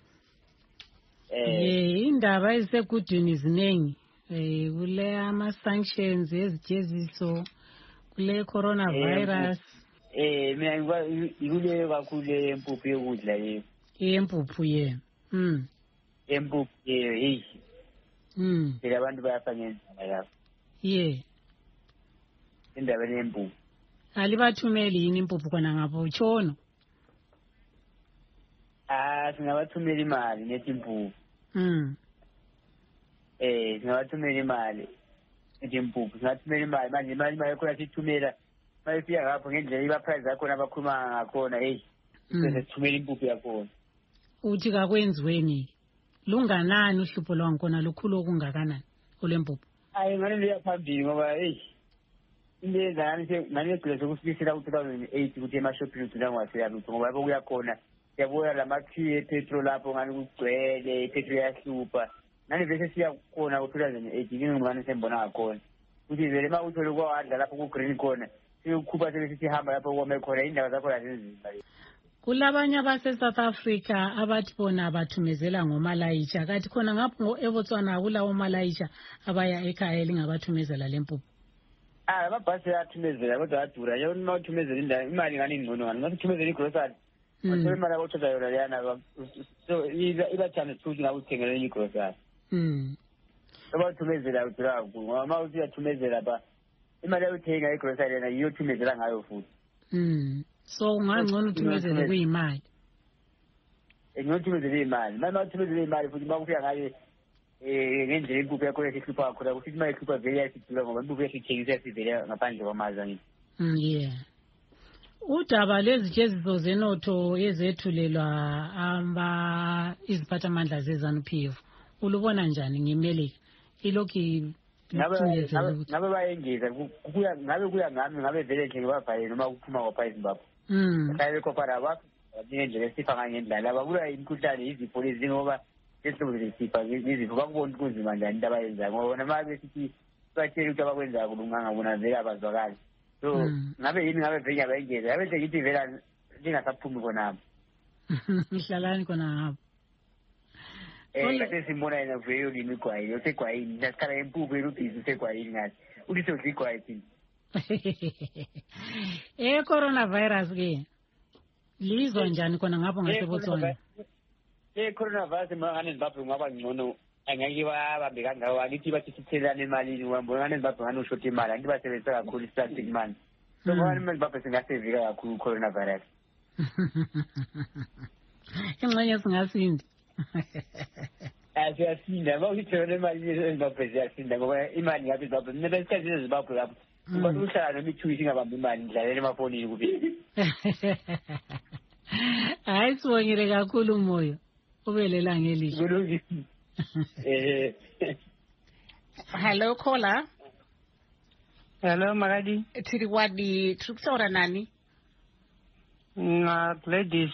Speaker 3: Indaba ezisegudwini ziningi. Kule ama-sanctions ezijeziso, kule coronavirus.
Speaker 20: Mina ikule kakhulu empuphu yokudla yebo.
Speaker 3: Empuphu ye.
Speaker 20: Empuphu hey. Phela abantu bayafa ngendlela lapho.
Speaker 3: Ye.
Speaker 20: Indaba yempuphu.
Speaker 3: Alibathumeli yini impuphu khona ngapho utshono?
Speaker 20: Singabathumela imali nethi impuphu. Singabathumela imali nethi impuphu. Singathumela imali manje imali mayikhona sithumela. Mayifika ngapho ngendlela iba-price yakhona abakhuluma ngakhona hey. Bese sithumela impuphu yakhona.
Speaker 3: Uthi kakwenziweni lunganani uhlupho lwakhona lukhulu okungakanani olempuphu?
Speaker 20: Ngane liyaphambili ngoba into ngane egcile sokufikisela ku-2008 ukuthi emashopini ugcina ngwaselutho ngoba lapho kuyakhona siyabona lamakhiye epetrol lapho ngane kugcwele ipetrol yahlupha ngane vese siyakhona ku-2008 ngane sembona ngakhona ukuthi vele uma uthole kwawadla lapho ku-green khona siyokhuba sebesisihamba lapho kwame khona indaba zakhona zinzima.
Speaker 3: Kulabanye abase-South Africa abathi bona bathumezela ngomalayitsha kathi khona ngapho eBotswana kulawo malayitsha abaya ekhaya elingabathumezela lempuphu.
Speaker 20: Amabhasi ayathumezela kodwa adura nje uma uthumezela indawo imali ngani ingcono ngani uma uthumezela igrocery uthola imali abothola yona leyana so ibathanda futhi ngabe uthengele igrocery. Uma uthumezela udura kakhulu ngoba uma uyathumezela ba imali ayothenga igrocery yena iyothumezela ngayo futhi.
Speaker 3: So ungangcono uthumezele kuyimali.
Speaker 20: Ngithumezele imali. Mama uthumezele imali futhi uma kufika ngaye ngendlela impuphu yakho esihlupha kakhulu ukuthi imali ihlupha vele yasidula ngoba impuphu yasithengisa yasivele ngaphandle kwamazwe ngithi.
Speaker 3: Yeah. Udaba lwezijeziso zenotho ezethulelwa iziphathamandla zeZANU-PF ulubona njani ngemelika? Ilokhu
Speaker 20: ngabe bayengeza kuya ngami ngabe vele nje ngibavale noma kuphuma kwapha eZimbabwe. Mhlawumbe kopara abakho ngendlela esifa ngendlela abakula imikhuhlane izifo lezi ngoba lesizwe lesifa izifo bakubona kunzima njani into abayenzayo ngoba bona uma besithi batshela ukuthi abakwenzayo kulunganga bona vele abazwakali. So ngabe yini ngabe vele bayengeza ngabe nje ngithi vele lingasaphumi khonapho.
Speaker 3: Ihlalani khonapho.
Speaker 20: Kase simbona yena vele limigwayi osegwayini nasikhala empuphu elubhizi usegwayini ngathi uthi sodligwayi thina.
Speaker 3: Coronavirus ke lizwa njani khona ngapho ngaseBotswana?
Speaker 20: Coronavirus mangane Zimbabwe ngaba ngcono angeke babambe kangako akithi bathi sithelane emalini ngibona ngane Zimbabwe ngane ushota imali angithi basebenzisa kakhulu plastic money. So ngane Zimbabwe singasevika kakhulu coronavirus.
Speaker 3: ingxenye singasindi.
Speaker 20: Asiyasinda bawuyithola imali eZimbabwe siyasinda ngoba imali ngabe eZimbabwe mina besikhathi eZimbabwe lapho kuba uhlala noma i-2 ingabambi imali ngidlalela emafonini kuphela.
Speaker 3: Hayi sibongile kakhulu umoyo ubelela ngelihle.
Speaker 2: Hello caller.
Speaker 21: Hello Magadi.
Speaker 2: Tiri wadi tukutaura nani?
Speaker 21: Gladys.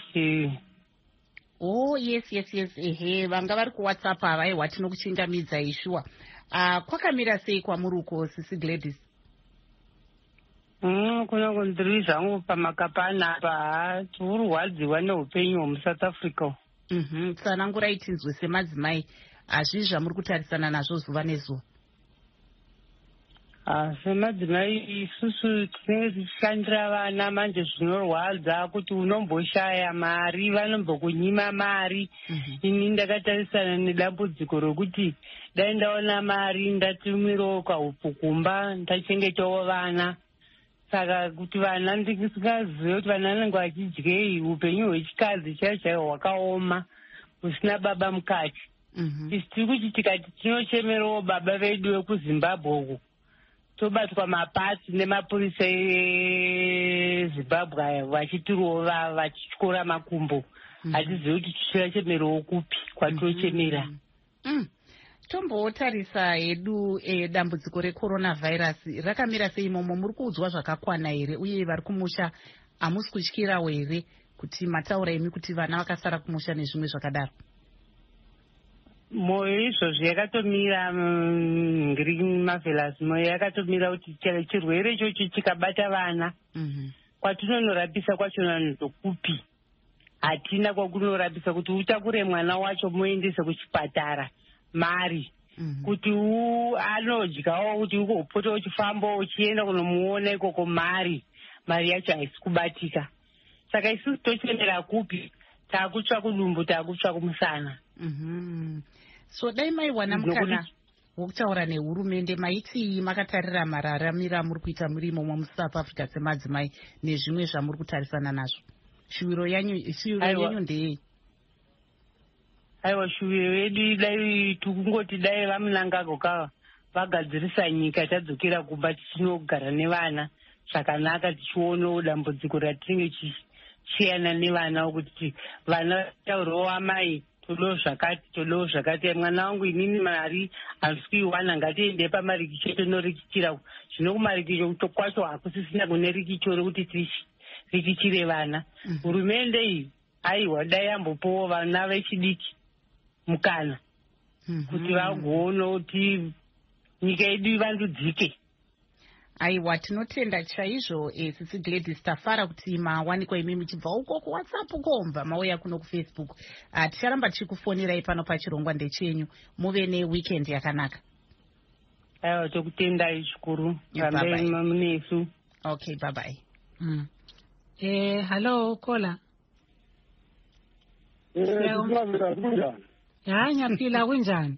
Speaker 2: Oh yes. Ehe vanga vari kuWhatsApp ava watinokuchingamidza ishua. Kwakamira sei kwamuri uko sisi Gladys?
Speaker 21: Kuna kundiri zvangu pamakapana apa turwadziwa neupenyu hwemuSouth Africa.
Speaker 2: Tsanangurai tinzwe semadzimai hazvizvi zvamuri kutarisana nazvo zuva nezuva.
Speaker 21: Semadzimai isusu tinenge tichishandira vana manje zvinorwadza kuti unomboshaya mari vanombokunyima mari. Ini ndakatarisana nedambudziko rokuti dai ndaona mari ndatumirawo kwaupfukumba ndachengetawo vana. Saka kuti vana ndisingazive kuti vana vanenge vachidyei upenyu hwechikadzi chaiwo hwakaoma husina baba mukati. Isi tiri kuti tikati tinochemerawo baba vedu vekuZimbabwe uku tobatwa mapatsi nemapurisa eZimbabwe aya vachitirova vachityora makumbo. Hatizivi kuti tichachemerawo kupi kwatochemera.
Speaker 2: Tombotarisa hedu dambudziko recoronavirus rakamira sei imomo, muri kuudzwa zvakakwana here uye vari kumusha hamusi kutyirawo here kuti mataura imi kuti vana vakasara kumusha nezvimwe zvakadaro?
Speaker 21: Moyo izvozvo yakatomira ngiri Marvelous, moyo yakatomira kuti chirwere ichocho chikabata vana kwatinonorapisa kwachona ndokupi. Hatina kwakunorapisa kuti utakure mwana wacho muendese kuchipatara mari kuti anodyawo kuti ukopota uchifamba uchienda kunomuona ikoko mari yacho haisi kubatika. Saka isusu tochemera kupi? Taakutsva kudumbu, taakutsva kumusana.
Speaker 2: So dai maiwana mukana wokutaura nehurumende maiti makatarira mararamiro amuri kuita muri imomo muSouth Africa semadzimai nezvimwe zvamuri kutarisana nazvo? Shuviro yenyu ndeyei?
Speaker 21: Aiwa, shuviro yedu dai tukungoti dai vamunangagwo kava vagadzirisa nyika tadzokera kumba tichinogara nevana zvakanaka tichionawo dambudziko ratinenge tichiyana nevana kuti vana taurawo amai todowo zvakati mwana wangu inini mari handisi kuiwana ngatiende pamarikicho tonorikitira zvino kumarikicho kwacho hakusisina kune rikicho rekuti rikichire vana. Hurumende iyi aiwa dai yambopowo vana vechidiki mukana kuti vagoona kuti nyika yedu ivandudzike.
Speaker 2: Aiwa, tinotenda chaizvo sisi Gladys, tafara kuti mawanikwa imi muchibva uko kuWhatsApp komba mauya kuno kuFacebook. Ticharamba tichikufonirai pano pachirongwa ndechenyu. Muve neweekend yakanaka.
Speaker 21: Aiwa, tokutendai zvikuru. Rambai munesu.
Speaker 2: Okay, bye bye.
Speaker 3: Hello caller. Nyaphila kunjani?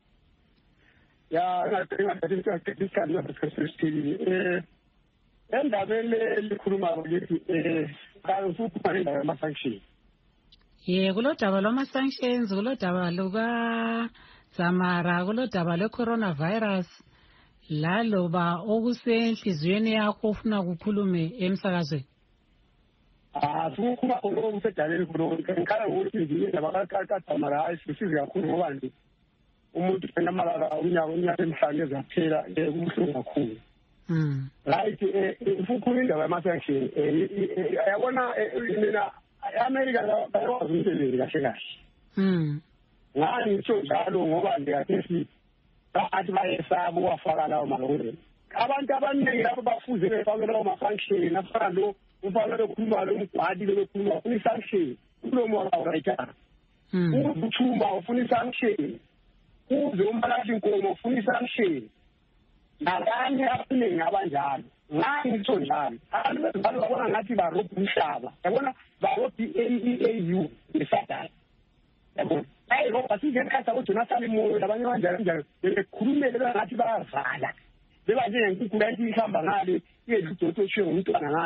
Speaker 22: endabeni elikhulumayo lithi kafuthi indaba yama-sanction.
Speaker 3: Kulo daba lwama-sanctions, kulo daba lukaZamara, kulo daba lwe-coronavirus, laloba okusenhliziyweni yakho ufuna kukhulume emsakazweni?
Speaker 22: Sikukhuluma khona okusedaleni khona ngikhala ukuthi indaba kaZamara ayisisize kakhulu ngoba nje umuntu enamalaka unyaka emhlanje ezaphela kubuhlungu kakhulu. Right, ukhuluma indaba yama-sanction yabona mina i-America bayakwazi umsebenzi kahle kahle. Ngani ngitsho njalo ngoba ndiyakhethi bathi bayesaba uwafaka lawo malori. Abantu abaningi lapho bafuze befake lawo ma-sanction afana lo ufana lokhuluma lo mgwadi lokhuluma ufuna i-sanction umlomo wakawurayitara. Ukuthuma ufuna i-sanction. Uze umbalashi inkomo ufuna i-sanction. Nabanye abaningi abanjalo. Ngani ngitsho njalo. Abantu bezibalo babona ngathi barobha umhlaba. Yabona barobha i-AU ngesadala. Yabona. Hayi lo basingekhatha uJonathan Moyo labanye kanjalo bekhulumele ngathi bayavala. Beba nje ngenkukhu yathi ihamba ngale, yedludotho shiwe umntwana ngale.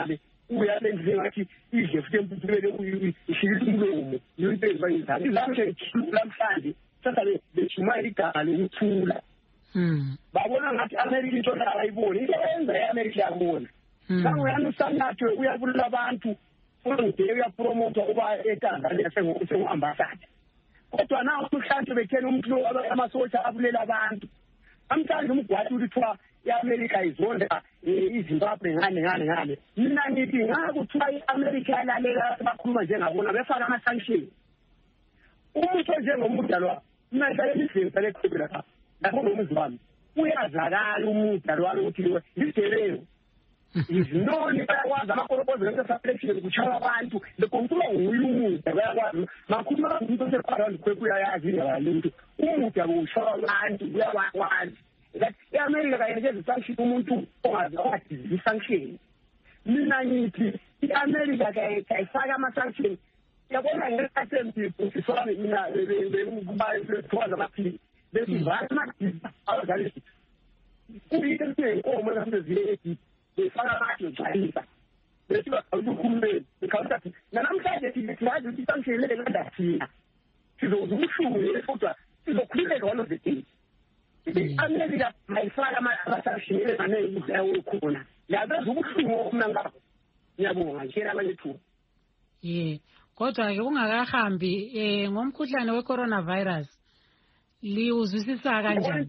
Speaker 22: uyalenze ngathi idle futhi emputulele ishilisa umlomo yonke izayizana izamhle lamhlanje sasa bejuma igama lokuthula babona ngathi America into ayiboni into yenza eAmerica yabona sanguyana usanathe uyabulala abantu futhi uyapromote uba eTanzania sengoambassador kodwa nawo kuhlanze bethena umuntu amasotsha abulela abantu amhlanje umgwaqo uthiwa iAmerica izonda iZimbabwe ngane mina ngithi ngakuthiwa iAmerica yalalela bakhuluma njengabona befaka ama-sanction umuntu njengomudalwa manje izinto lekhubela lapha lapho nomuzi wami uyazakala umudalwa ukuthi lidelelo izinoni bayakwazi amakoropozo ngesafelection kuchaya abantu lekontulo nguyumuda bayakwazi makhuluma umuntu osephakathi kwekuyayazi ngabantu umuda kuchaya abantu uyakwazi that iAmerica kayenzeza sanction umuntu ongazi wathi isanction mina ngithi iAmerica kayifaka ama-sanction yabona ngesasembi kusifana mina bekubaya bathi besivana abazali kuyinto enkomo nasezile befaka abantu njayisa bese bakhulumeni bekhawuta namhlanje sithi isanction le ngadathina sizokushule kodwa sizokhuleka one of the days America mayifaka ama-sanction emanele ukukhona yabenza ubuhlungu okumnangapha ngiyabonga njena abanye thuba
Speaker 3: kodwa-ke kungakahambi ngomkhuhlane we-coronavirus liwuzwisisa kanjani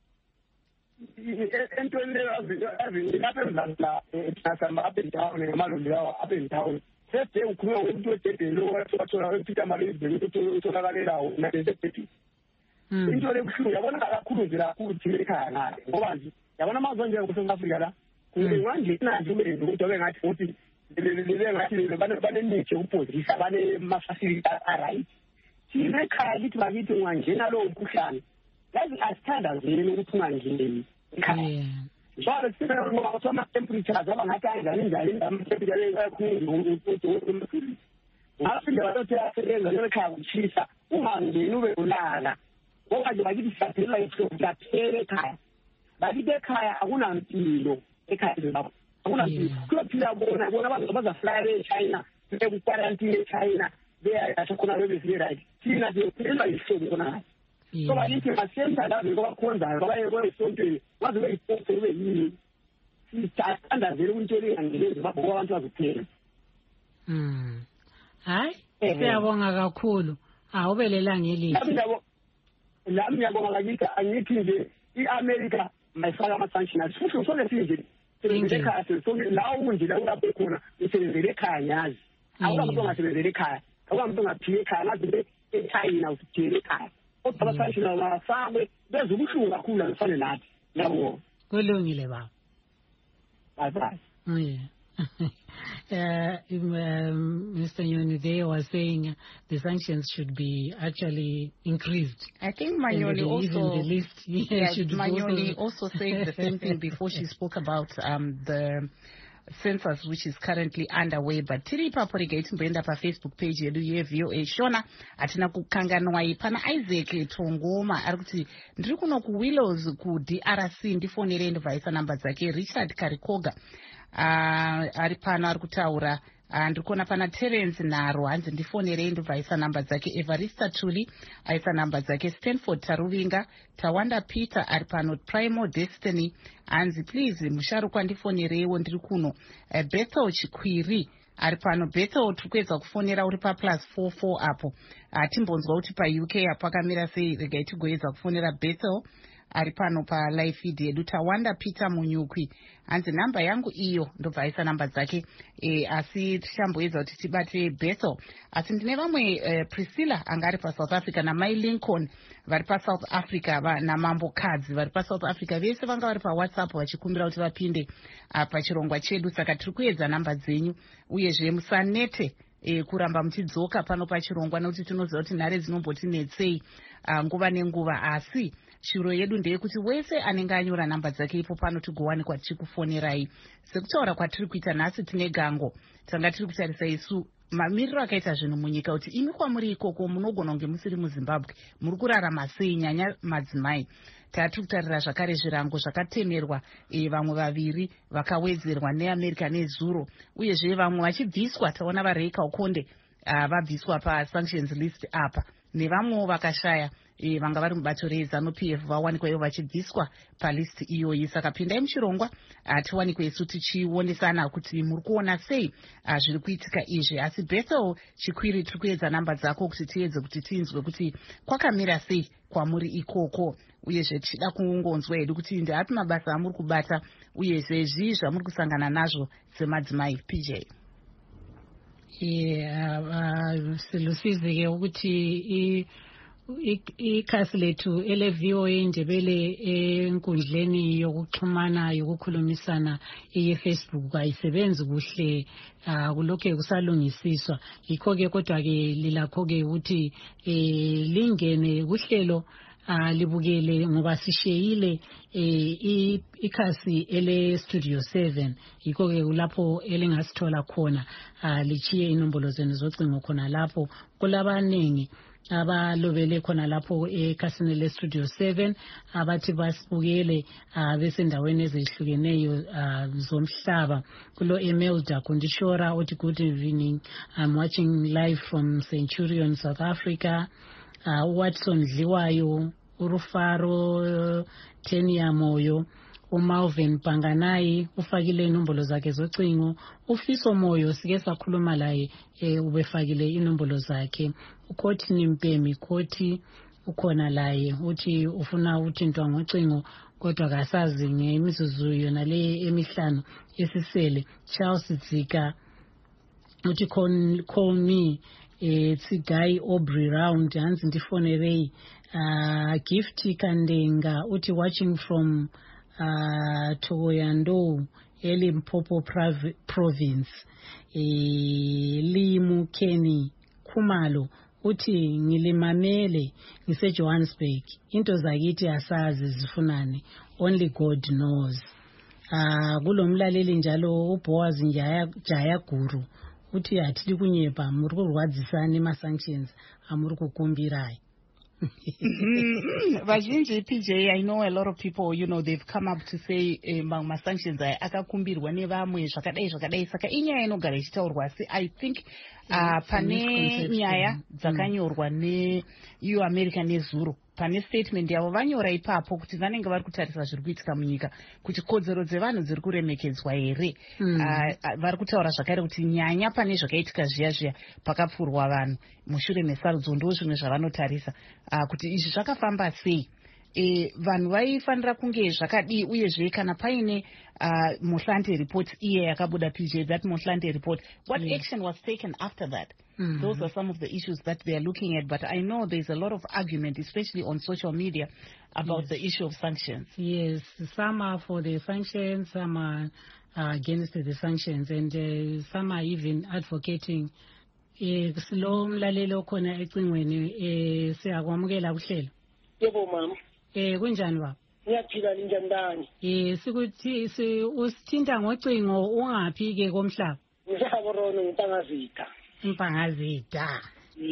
Speaker 22: entweni lapha emzansi up and down ngamaloli lawo up and down sede ukhuluma ngomuntu wededeni wathola wepeter malezibeni utholakaleelawo nadesededini into lebuhlungu yabona kakhulu nje kakhulu thina ekhaya ngale ngoba nje yabona amazwe njengoSouth Africa la kungangena nje umenzi ukuthi abengathi futhi lebengathi banemithi yokupozisa banema-facility aright thina ekhaya lithi bakithi ungangena lowo mkhuhlane yazi asithandazeli ukuthi ungangeni ekhaya njalo sinakuthiwa ama-temperatures abangathi anjani ama-temperature kakhulu ngaphinda batothi asebenza njebekhaya kushisa ungangeni ube ulala ngoba nje bakithi siyaphelela isokuyaphela ekhaya bakithi ekhaya akunampilo ekhaya zebabo akunampilo kuyophila bona bazaflyela eChina bekuquarantine eChina beyasho khona bebezile-right thina siyophelelwa yihlobo khona so bakithi masenza lazo kwabakhonzayo babaye esontweni waze beyiposte kube yini sithandazele ukuthi into engangenezi babhoka abantu bazophela
Speaker 3: hayi siyabonga kakhulu awubelelanga elithi
Speaker 22: lami ngiyabonga bakithi angithi nje iAmerica mayifaka ama-sanctions futhi sonke sinje sebenzele ekhaya la ukunje la ulapho khona usebenzele ekhaya nyazi awukamuntu ongasebenzele ekhaya awukamuntu ongaphiwe ekhaya ngazi eChina usiphile ekhaya kodwa ama-sanctions mafakwe benza ubuhlungu kakhulu alufane nathi ngiyabonga
Speaker 3: kulungile baba
Speaker 22: bye
Speaker 3: Mr. Nyoni there was saying the sanctions should be actually increased.
Speaker 2: I think Manyoni also said the same thing before she spoke about the census which is currently underway. But tiri paporigate mbrenda pa Facebook page yedu ye-VOA Shona atina kukanganwa ipana Isaac Tongoma arikuti ndiri kuno ku Willows ku DRC ndifonere ndivhaisa namba dzake Richard Karikoga ari pano ari kutaura ndiri kuona pana Terence Naro hanzi ndifonere ndivhaisa namba dzake Evarista Tuli aisa namba dzake Stanford Taruvinga Tawanda Peter ari pano Primo Destiny hanzi please musharukwa ndifonerewo ndiri kuno Bethel Chikwiri ari pano Bethel tiri kuedza kufonera uri pa +44 apo timbonzwa kuti pa UK apakamira sei regai tigoedza kufonera Bethel ari pano pa live feed yedu Tawanda Peter Munyukwi hanzi namba yangu iyo ndobvaisa namba dzake asi tichamboedza kuti tibate Bethel asi ndine vamwe Priscilla anga ari pa South Africa namai Lincoln vari pa South Africa namambo Kadzi vari pa South Africa vese vanga vari pa WhatsApp vachikumbira kuti vapinde pachirongwa chedu saka tiri kuedza namba dzenyu uyezve musanete kuramba muchidzoka pano pachirongwa nekuti tinoziva kuti nhare dzinombotinetsei nguva nenguva asi shiro yedu ndeyekuti wese anenge anyora namba dzake ipo pano tigowanikwa tichikufonerai sekutaura kwatiri kuita nhasi tine gango tanga tiri kutarisa isu mamiriro akaita zvinhu munyika kuti imi kwamuri ikoko munogona kunge musiri muZimbabwe muri kurarama sei nyanya madzimai. Tiri kutarira zvakare zvirango zvakatemerwa vamwe vaviri vakawedzerwa neAmerica nezuro, uyezve vamwe vachibviswa. Taona vaReika Okonde vabviswa pasanctions list apa, nevamwewo vakashaya vanga vari mubato reZANU-PF vawanikwa ivo vachibviswa palist iyoyi. Saka pindai muchirongwa tiwanikwe isu tichionesana kuti muri kuona sei zviri kuitika izvi. Asi Bethel Chikwiri, tiri kuedza namba dzako kuti tiedze kuti tinzwe kuti kwakamira sei kwamuri ikoko, uyezve tichida kungonzwa hedu kuti ndeapi mabasa amuri kubata, uyezve zvii zvamuri kusangana nazvo semadzimai. PJ.
Speaker 3: Silusizike ukuthi ikhasi lethu ele-VOA Ndebele enkundleni yokuxhumana yokukhulumisana ye-Facebook ayisebenzi kuhle, kulokhu kusalungisiswa. Yikho-ke kodwa-ke lilakho-ke ukuthi lingene kuhlelo libukele, ngoba sisheyile ikhasi ele-Studio 7. Yikho-ke kulapho elingasithola khona, lichiye inombolo zenu zocingo khona lapho. Kulabaningi abalobele khona lapho ekhasini le-Studio 7 abathi basibukele besendaweni ezehlukeneyo zomhlaba. Kulo Imelda Kundishora uthi good evening, I'm watching live from Centurion, South Africa. Watson Dliwayo, Urufaro Tenia Moyo, uMalvin Panganai ufakile inombolo zakhe zocingo. Ufiso Moyo sike sakhuluma laye ubefakile inombolo zakhe. Ukhoti Nimpemi Khoti ukhona laye uthi ufuna uthintwa ngocingo kodwa kasazi ngemizuzu yona le emihlanu esisele. Charles Dzika uthi call me Tsigai Aubrey Round hanzi ndifonerei. Gift Kandenga uthi watching from Togoyando eLimpopo province. Limu Kenny Khumalo uthi ngilimamele ngise-Johannesburg, into zakithi asazi zifunani, only God knows. Kulomlaleli njalo uBoaz Jaya Guru uthi athi kunyepa muri kurwadzisana ema-sanctions amuri kukumbirai.
Speaker 2: Vazhinji PJ, I know a lot of people, they've come up to say ma-sanctions akakumbirwa nevamwe zvakadai. Saka inyaya inogara ichitaurwa, asi I think pane nyaya dzakanyorwa neUAmerica nezuro. Pane statement yavo vanyora ipapo kuti vanenge vari kutarisa zviri kuitika munyika, kuti kodzero dzevanhu dziri kuremekedzwa here. Vari kutaura zvakare kuti nyanya pane zvakaitika zviya pakapfurwa vanhu mushure mesarudzo, ndo zvimwe zvavanotarisa kuti izvi zvakafamba sei. Vanhu vaifanira kunge zvakadii, uyezve kana paine Mohlante report iye yakabuda PJ, that Mohlante report, what action was taken after that? Those are some of the issues that they are looking at, but I know there's a lot of argument, especially on social media, about the issue of sanctions.
Speaker 3: Yes, some are for the sanctions, some are against the sanctions, and some are even advocating. Silo mlalelo khona ecingweni siyakwamukela kuhlelo.
Speaker 22: Yebo mama.
Speaker 3: Kunjani baba?
Speaker 22: Ngiyaphila njani?
Speaker 3: Sikuthi usithinta ngocingo ungaphi ke komhlaba?
Speaker 22: Ngisaborono ngipangazitha.
Speaker 3: Impangazitha.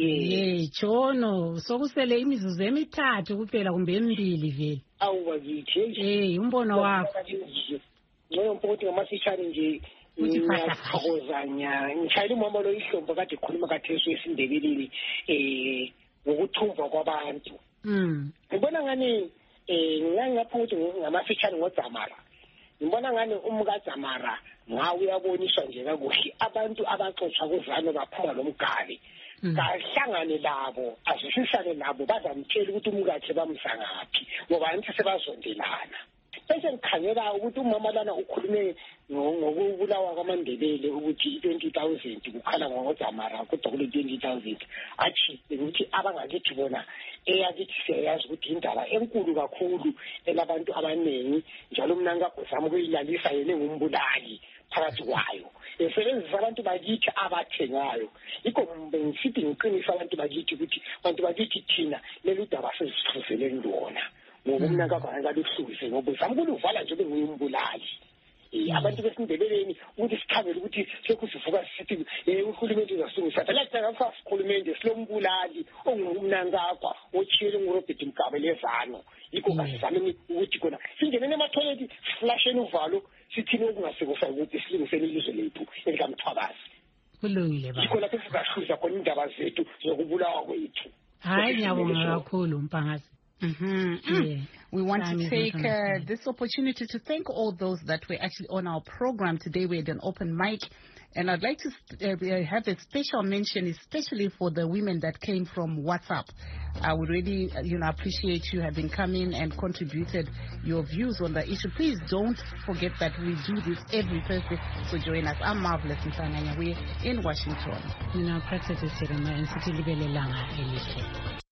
Speaker 3: Chono sokusele imizuzu emithathu kuphela kumbe emibili vele.
Speaker 22: Awubakithi.
Speaker 3: Umbono wakho.
Speaker 22: Ngoba mpokuthi ngamafishane nje ngiyakhokozanya. Ngishayile umama lo ihlombo kade khuluma kaThesu esindebeleni ngokuthumva kwabantu. Ngibona ngani ngingapho ukuthi ngamafishane ngoDzamara. Ngibona ngani umkaDzamara ngawe uyaboniswa nje kakuhle abantu abaxoxa kuzano baphuma lomgali. Kahlangane labo azishisane nabo bazamtshela ukuthi umkakhe bamsangaphi ngoba anti sebazondelana. Bese ngikhangela ukuthi umama lana ukhulume ngokubulawa kwaMandebele ukuthi 20,000 kukhala ngoDzamara kodwa kule 20,000 athi ukuthi abangakithi bona eyakithi siyazi ukuthi indaba enkulu kakhulu elabantu abaningi njalo mina ngakuzama ukuyilalisa yena ngumbulali phakathi kwayo esebenzisa abantu bakithi abathengayo. Ikho ngisithi ngiqinisa abantu bakithi ukuthi abantu bakithi thina leli daba sesifuzele lona ngoba mina ngakho ngalihluzise ngoba samkuluvala nje bengumbulali.
Speaker 5: abantu besindebeleni ukuthi sikhangele ukuthi sekusivuka sithi uhulumende uzasilungisa phela kuthanga uhulumende silombulali ongumnankakwa otshiyele nguRobert Mugabe lezano yikho kasizame ukuthi khona singenene emathoyilethi siflasheni uvalo sithini okungasekosa ukuthi silungisele ilizwe lethu elikamthwakazi
Speaker 3: kulungile baba
Speaker 5: yikho lapho sizahluza khona indaba zethu zokubulawa kwethu.
Speaker 3: Hayi ngiyabonga kakhulu Mpangasi.
Speaker 2: We want to take this opportunity to thank all those that were actually on our program today. We had an open mic, and I'd like to have a special mention, especially for the women that came from WhatsApp. I would really, appreciate you having come in and contributed your views on the issue. Please don't forget that we do this every Thursday, so join us. I'm Marvelous Ntanganya. We're in Washington.
Speaker 3: Practice